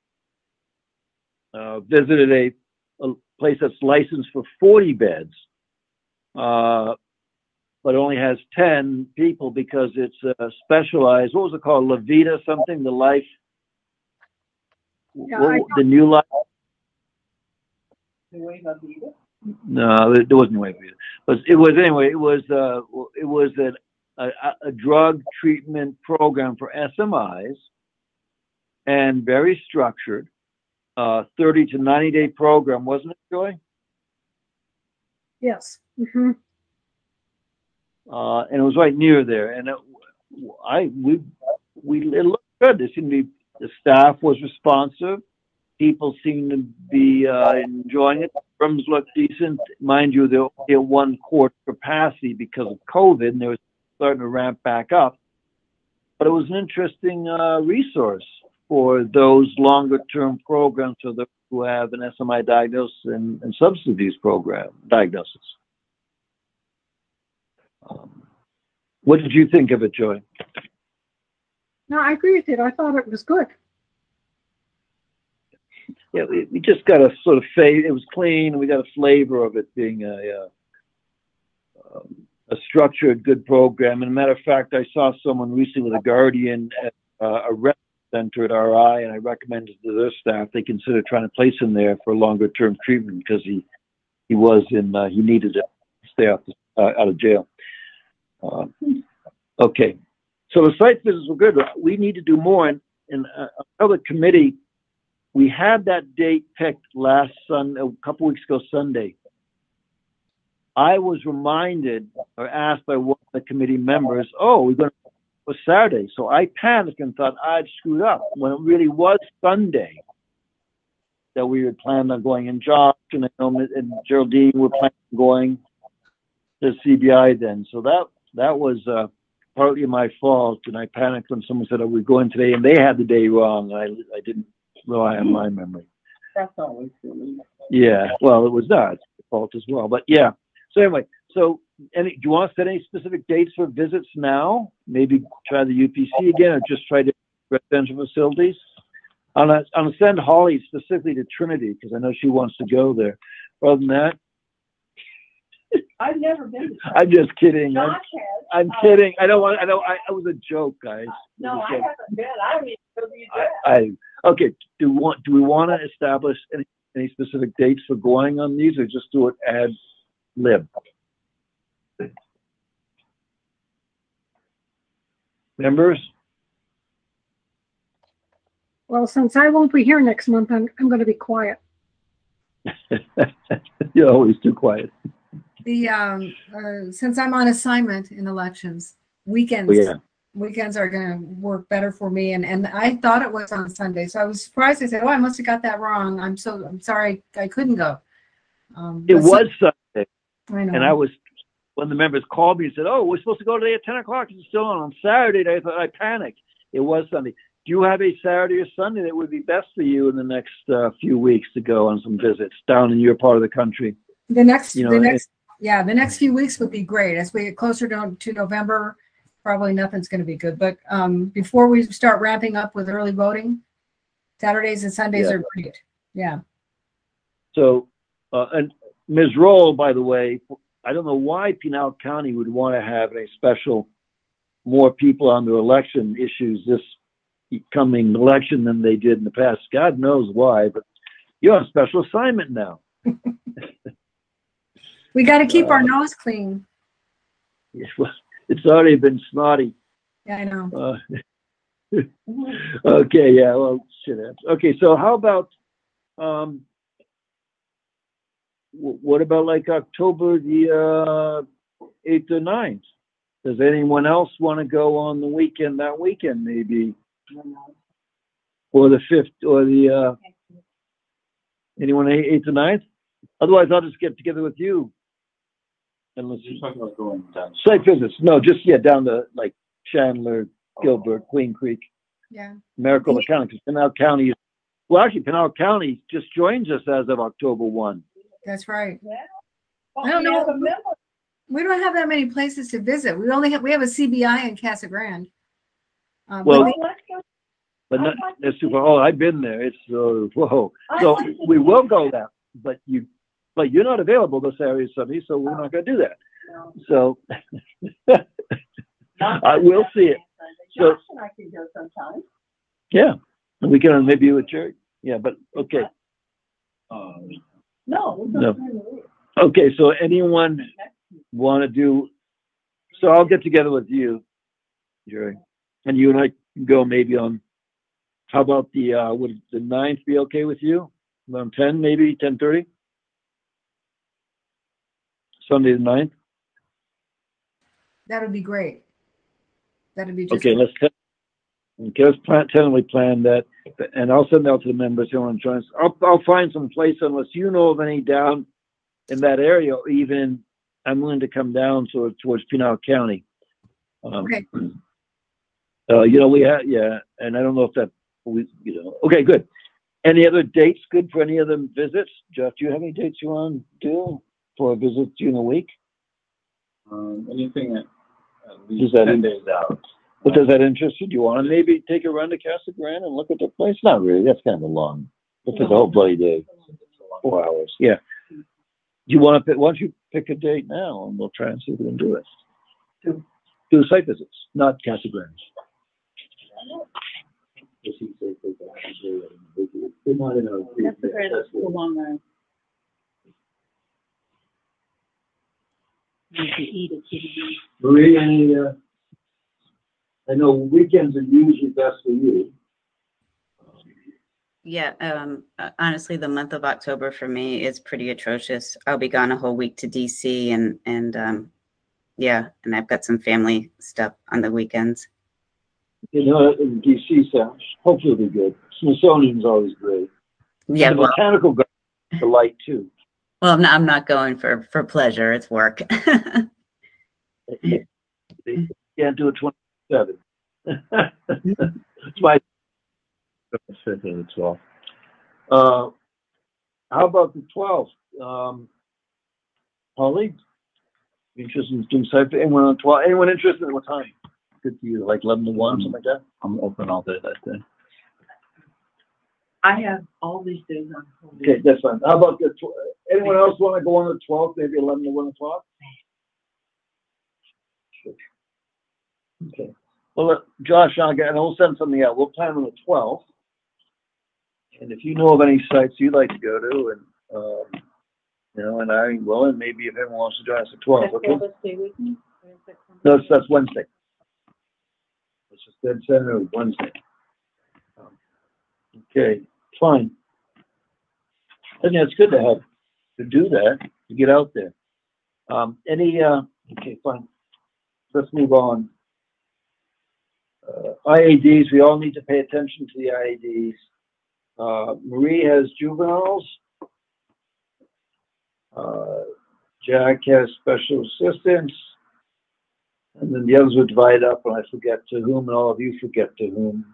uh, visited a, a place that's licensed for forty beds, uh, but only has ten people because it's uh, specialized. What was it called? La Vida something? The life? Yeah, what, I- the new life? No, it wasn't Nueva Vida. But it was anyway. It was uh, it was a, a a drug treatment program for S M Is, and very structured. Uh, thirty to ninety day program, wasn't it, Joy? Yes. Mm-hmm. Uh, and it was right near there. And it, I we we it looked good. There seemed to be, the staff was responsive. People seemed to be uh, enjoying it. Rooms looked decent. Mind you, they're only at one quart capacity because of COVID, and they were starting to ramp back up. But it was an interesting uh, resource for those longer-term programs for those who have an S M I diagnosis and, and substance abuse program diagnosis. Um, what did you think of it, Joy? No, I agree with it. I thought it was good. Yeah, we, we just got a sort of fade. It was clean, and we got a flavor of it being a, a, um, a structured, good program. And a matter of fact, I saw someone recently with a guardian at uh, a rep center at R I, and I recommended to their staff they consider trying to place him there for longer term treatment because he he was in uh, he needed to stay out, the, uh, out of jail. Uh, okay, so the site visits were good. We need to do more, and, and uh, another committee. We had that date picked last Sunday, a couple weeks ago Sunday. I was reminded or asked by one of the committee members, oh, we're going to was Saturday. So I panicked and thought I'd screwed up when it really was Sunday that we had planned on going. And Josh and, and Geraldine were planning on going to C B I then. So that that was uh, partly my fault. And I panicked when someone said, are we going today? And they had the day wrong. I, I didn't rely on my memory. That's always silly. Yeah, well, it was not. It's my fault as well. But yeah. So anyway, so any, do you want to set any specific dates for visits now? Maybe try the U P C again, or just try different residential facilities? I'm gonna, I'm gonna send Holly specifically to Trinity because I know she wants to go there. Other than that, I've never been to I'm just kidding. Josh I'm, has. I'm Uh, kidding. I don't want. I know. I, it was a joke, guys. No, It was I a joke. haven't been. I don't even know you did. I, okay. Do we want? Do we want to establish any, any specific dates for going on these, or just do it ad lib? Members? Well, since I won't be here next month, I'm, I'm going to be quiet. You're always too quiet. The, um, uh, since I'm on assignment in elections, weekends, Oh, yeah. weekends are gonna work better for me. And, and I thought it was on Sunday, so I was surprised. I said, oh, I must have got that wrong. I'm so, I'm sorry, I couldn't go. Um, It but so- was Sunday. I know. And I was, when the members called me and said, oh, we're supposed to go today at ten o'clock. It's still on. On Saturday, I thought I panicked. It was Sunday. Do you have a Saturday or Sunday that would be best for you in the next uh, few weeks to go on some visits down in your part of the country? The next, You know, the next, yeah, the next few weeks would be great. As we get closer to, to November, probably nothing's going to be good. But um, before we start ramping up with early voting, Saturdays and Sundays Yeah. are great. Yeah. So, uh, and Miz Roll, by the way, I don't know why Pinal County would want to have a special, more people on their election issues this coming election than they did in the past. God knows why, but you're on special assignment now. We got to keep Uh, our nose clean. It's already been snotty. Yeah, I know. Uh, okay, yeah, well, shit. Okay, so how about, um, w- what about like October the uh, eighth or ninth? Does anyone else want to go on the weekend, that weekend maybe? Or the fifth, or the, uh, anyone eighth or ninth? Otherwise, I'll just get together with you. And let's You're talking about going down. site visits. No, just, yeah, down to like Chandler, Gilbert, Queen Creek, Yeah. Maricopa County, because Pinal County is, well, actually, Pinal County just joins us as of October first. That's right. I don't know. We don't have that many places to visit. We only have, we have a C B I in Casa Grande. Uh, but Well, we- but not, that's super, oh, I've been there. It's, uh, whoa. So we will go there, but you, but you're not available this area Sunday, so we're not going to do that. So I will see it. So, Josh and I can go sometime. yeah, and we can maybe with Jerry. Yeah, but okay. Um, No. No. Okay, so anyone want to do, so I'll get together with you, Jerry, and you and I can go maybe on, how about the, uh, would the ninth be okay with you? Around ten, maybe ten thirty? Sunday the ninth? that would be great. That'd be just Okay, let's, te- okay, let's plan, tentatively plan that, and I'll send out to the members who want to join us. I'll, I'll find some place unless you know of any down in that area, or even I'm willing to come down towards, towards Pinal County. Um, Okay. Uh, you know, we have, yeah, and I don't know if that, we, you know, okay, good. Any other dates good for any other visits? Jeff, do you have any dates you want to do for a visit during the week? um, anything at, at Does least that ten in- days out. But does that interest you? Do you want to maybe take a run to Casa Grande and look at the place? Not really, that's kind of a long, that's a whole bloody day. Four hours, yeah. Do you want to pick, why don't you pick a date now and we'll try and see if we can do it? Do, do the site visits, not Casa Grande. They're not in a. That's the great, that's the long run. You can eat it, you can eat. Marie, any, uh, I know weekends are usually best for you. Yeah, um, uh, honestly, the month of October for me is pretty atrocious. I'll be gone a whole week to D C and, and, um, yeah, and I've got some family stuff on the weekends. You know, in D C sounds, hopefully it'll be good. Smithsonian's always great. Yeah, And the well, botanical garden, the light too. well, I'm not, I'm not going for, for pleasure. It's work. You can't do it twenty-seven. It's my fifteen, twelve. Uh, how about the twelfth? Um, Holly, interested in doing site? Anyone on twelve? Anyone interested in what time? Good for you, like eleven to one, something like that. I'm open all day that day. I have all these days on hold. Okay, that's fine. How about the tw- anyone else want to go on the twelfth? Maybe eleven to one o'clock. Okay. Well, uh, Josh, I'll get, and we'll send something out. We'll plan on the twelfth. And if you know of any sites you'd like to go to, and um, you know, and I will, and maybe if everyone wants to join us at twelve, okay? Stay with me. No, that's, that's Wednesday. It's just dead center of Wednesday. Um, Okay, fine. I think it's good to have, to do that, to get out there. Um, any, uh, okay, fine. Let's move on. Uh, I A Ds, we all need to pay attention to the I A Ds. Uh, Marie has juveniles. Uh, Jack has special assistants. And then the others were divided up, and I forget to whom, and all of you forget to whom.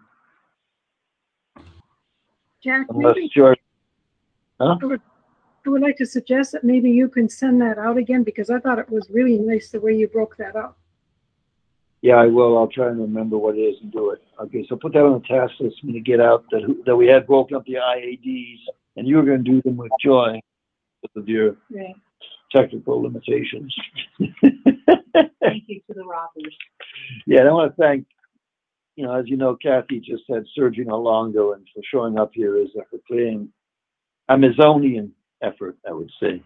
Jack, Unless maybe George, huh? I would, I would like to suggest that maybe you can send that out again, because I thought it was really nice the way you broke that up. Yeah, I will. I'll try and remember what it is and do it. Okay, so put that on the task list when you get out, that, that we had broken up the I A Ds, and you were going to do them with joy because of your Right. technical limitations. Thank you to the robbers. Yeah, and I want to thank, you know, as you know, Kathy just had Sergio Longo, and for showing up here as a Herculean, Amazonian effort, I would say.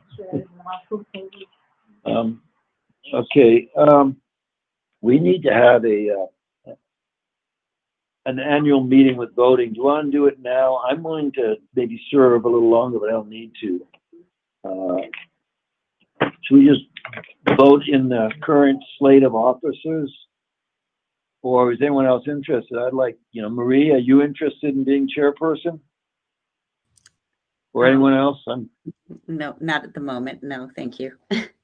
Um, okay, um, we need to have a uh, an annual meeting with voting. Do you want to do it now? I'm willing to maybe serve a little longer, but I don't need to. Uh, should we just vote in the current slate of officers? Or is anyone else interested? I'd like, you know, Marie, are you interested in being chairperson? Or anyone else? I'm, No, not at the moment. No, thank you.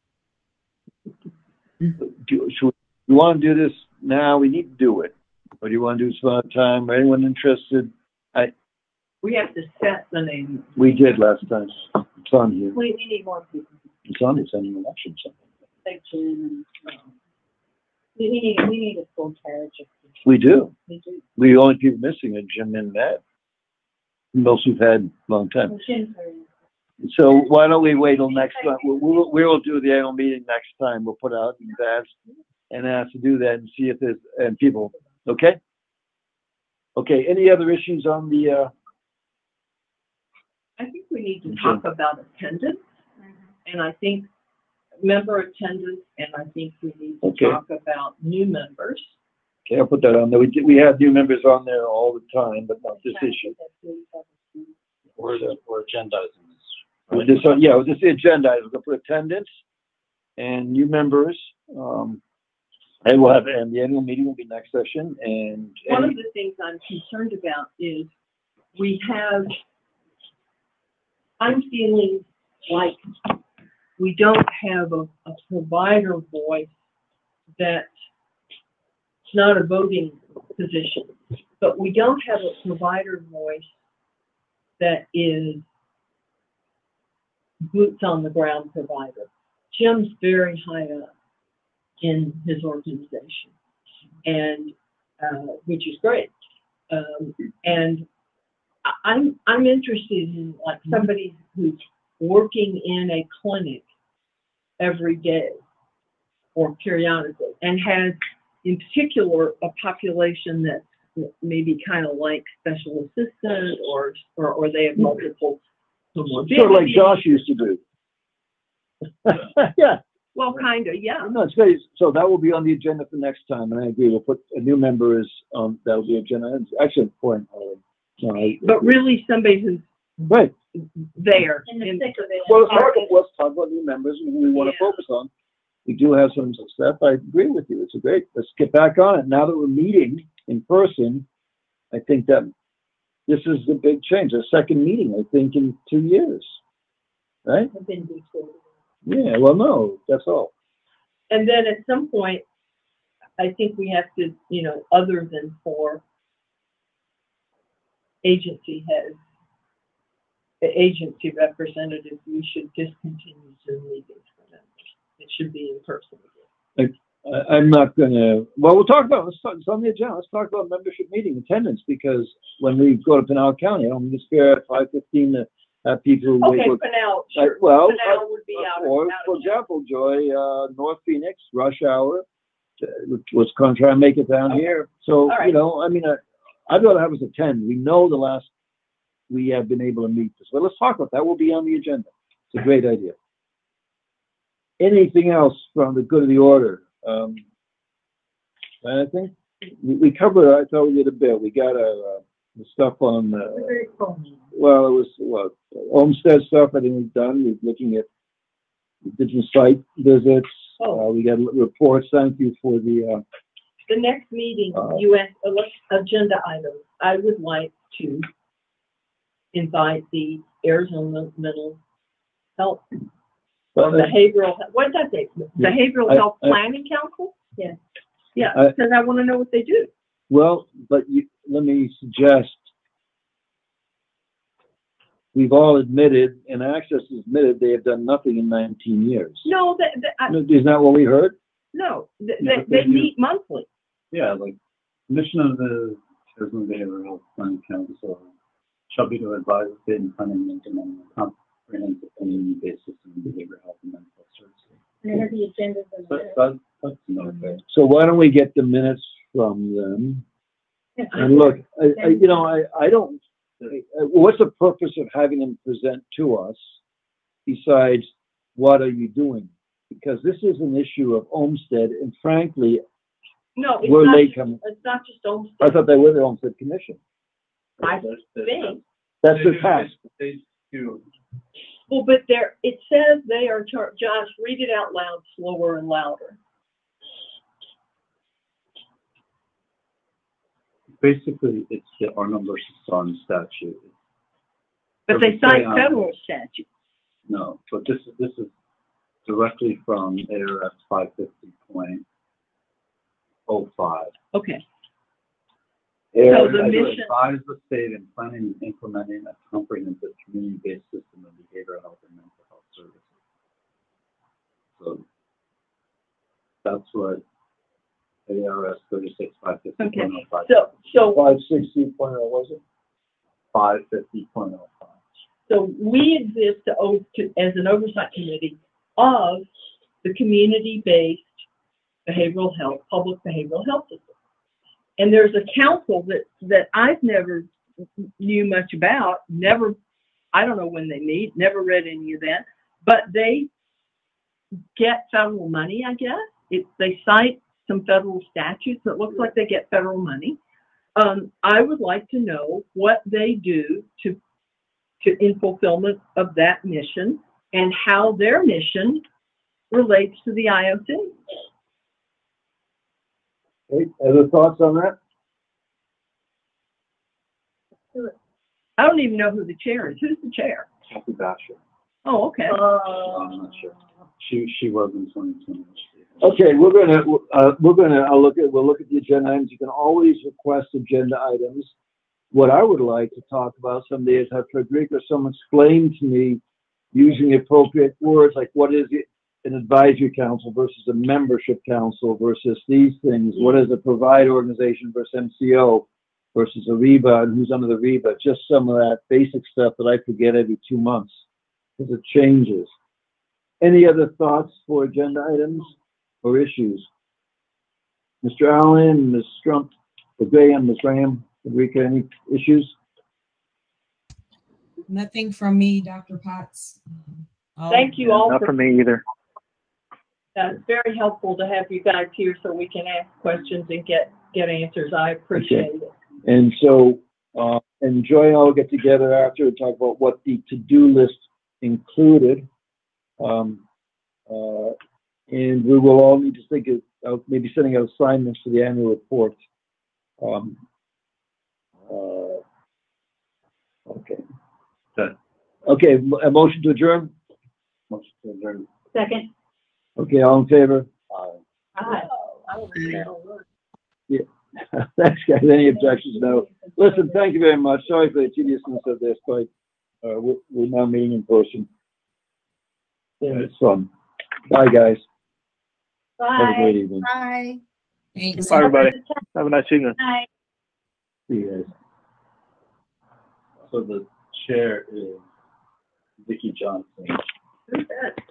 do, should, you want to do this now? We need to do it. Or do you want to do some other time? Or anyone interested? I We have to set the name. We did last time. It's on here. We, we need more people. It's on, it's on an election. Like Jim and, um, we need, we need a full carriage of people. We do. We do. We only people missing are Jim and Matt. Most we've had a long time. Well, Jim's very- So why don't we wait till next time? We'll, we'll, we'll do the annual meeting next time. We'll put out in advance and ask to do that and see if there's, and people, okay? Okay, any other issues on the, uh, I think we need to talk about attendance, and I think member attendance, and I think we need to Okay. talk about new members. okay, I'll put that on there. We, did- we have new members on there all the time, but not this issue. Or the, or agendizing this. With this, uh, yeah, with this agenda, we're gonna put attendance and new members. Um, and we'll have, and the annual meeting will be next session, and. One and of the things I'm concerned about is we have, I'm feeling like we don't have a, a provider voice that's not a voting position, but we don't have a provider voice that is boots on the ground provider. Jim's very high up in his organization, and uh, which is great. Um, and I- I'm I'm interested in like somebody who's working in a clinic every day or periodically, and has in particular a population that's maybe kind of like special assistant, or or, or they have multiple comorbidities. Sort of like Josh used to do. Yeah. Well, kind of, yeah. No, it's great. So that will be on the agenda for next time, and I agree. We'll put a new member is um that will be agenda. It's excellent point. Uh, no, I, But really, somebody who's right there. In the thick of it. Well, let's talk, let's talk about new members and who we want to focus on. We do have some stuff. I agree with you. It's a great. Let's get back on it. Now that we're meeting in person, I think that this is a big change. A second meeting, I think, in two years. Right? I've been before. Yeah. Well, no, that's all. And then at some point, I think we have to, you know, other than for agency heads, the agency representatives, we should discontinue Zoom meetings for them. It should be in person again. I, I'm not gonna, well, we'll talk about, let's talk, it's on the agenda, let's talk about membership meeting attendance, because when we go to Pinal County, I don't think it's fair at five fifteen to have people. who Okay, wait- Pinal, Uh, sure. Well, Pinal uh, would be out of, or, out for of example, Joy, uh, North Phoenix, rush hour, uh, was gonna try and make it down Okay. here. So, All right. you know, I mean, uh, I'd rather have us attend. We know the last, we have been able to meet this, but let's talk about that. Will be on the agenda. It's a great idea. Anything else from the good of the order? Um, I think we, we covered, I thought we did a bit. We got a, uh, the stuff on, uh, Very phony. well, it was, what, Olmsted stuff I think we've done. We're looking at different site visits. Oh. Uh, we got reports. Thank you for the, uh, The next meeting, Uh, U S elect- agenda item, I would like to invite the Arizona Mental Health or Well, uh, Behavioral, what does that say? Behavioral I- Health I- Planning Council? Yeah. Yeah, I- because I want to know what they do. well, but you, let me suggest, we've all admitted, and Access has admitted, they have done nothing in nineteen years. No, that, that, I- Isn't that what we heard? no, they, Yeah, they, but they they do- meet monthly. Yeah, like, the mission of the Arizona Behavioral Health Planning Council shall be to advise the state and planning and implement a comprehensive community-based system of behavioral health and mental health services. They have the agenda for But that, that's no fair. So why don't we get the minutes from them? And look, I, I, you know, I, I don't, I- what's the purpose of having them present to us besides what are you doing? Because this is an issue of Olmsted, and frankly, No, it's Where not, they just- come- it's not just Olmsted. I thought they were the Olmsted Commission. I think. That's their task. They do. Well, but there, it says they are, char- Josh, read it out loud, slower and louder. Basically, it's the Arnold versus Son statute. But they Doesn't say cite on- federal statute. No, but this is, this is directly from A R S five fifty point oh five. Okay. Yeah, So the To mission, advise the state in planning and implementing a comprehensive community-based system of behavioral health and mental health services. So that's what A R S thirty-six five fifty okay, point oh five. so, so, Five sixty point oh, was it? Five fifty point oh five. so we exist to, o- to, as an oversight committee of the community-based behavioral health, public behavioral health system. And there's a council that, that I've never knew much about, never, I don't know when they meet, never read any of that, but they get federal money, I guess. It, they cite some federal statutes. It looks like they get federal money. Um, I would like to know what they do to, to in fulfillment of that mission and how their mission relates to the I O C. Okay, other thoughts on that? I don't even know who the chair is. Who's the chair? Kathy Basher. Oh, okay. I'm not sure. She, she was in twenty twenty. Okay, we're gonna, uh, we're gonna, I'll look at, we'll look at the agenda items. You can always request agenda items. What I would like to talk about someday is have Frederica, someone explain to me using the appropriate words, like what is it, an advisory council versus a membership council versus these things? What is a provider organization versus M C O versus a REBA and who's under the REBA? Just some of that basic stuff that I forget every two months because it changes. Any other thoughts for agenda items or issues? Mister Allen, Miz Strump, Miz Graham, Miz Graham, Enrica, any issues? Nothing from me, Doctor Potts. I'll- Thank you all Not for, for me either. uh, it's very helpful to have you guys here so we can ask questions and get, get answers. I appreciate it. And so, uh, and Joy and I will get together after and talk about what the to-do list included. Um, uh, and we will all need to think of, of maybe sending out assignments for the annual report. Um, uh, okay. Good. Okay, m- a motion to adjourn? Motion to adjourn. Second. Okay, all in favor? Hi. Yeah. Thanks, guys. Any objections? No. Listen, thank you very much. Sorry for the tediousness of this, but uh, we're, we're now meeting in person. Yeah, it's fun. Bye, guys. Have a great evening. Bye. Thanks. Bye, everybody. Have a nice evening. Hi. See you guys. So the chair is Vicki Johnson. Who's that?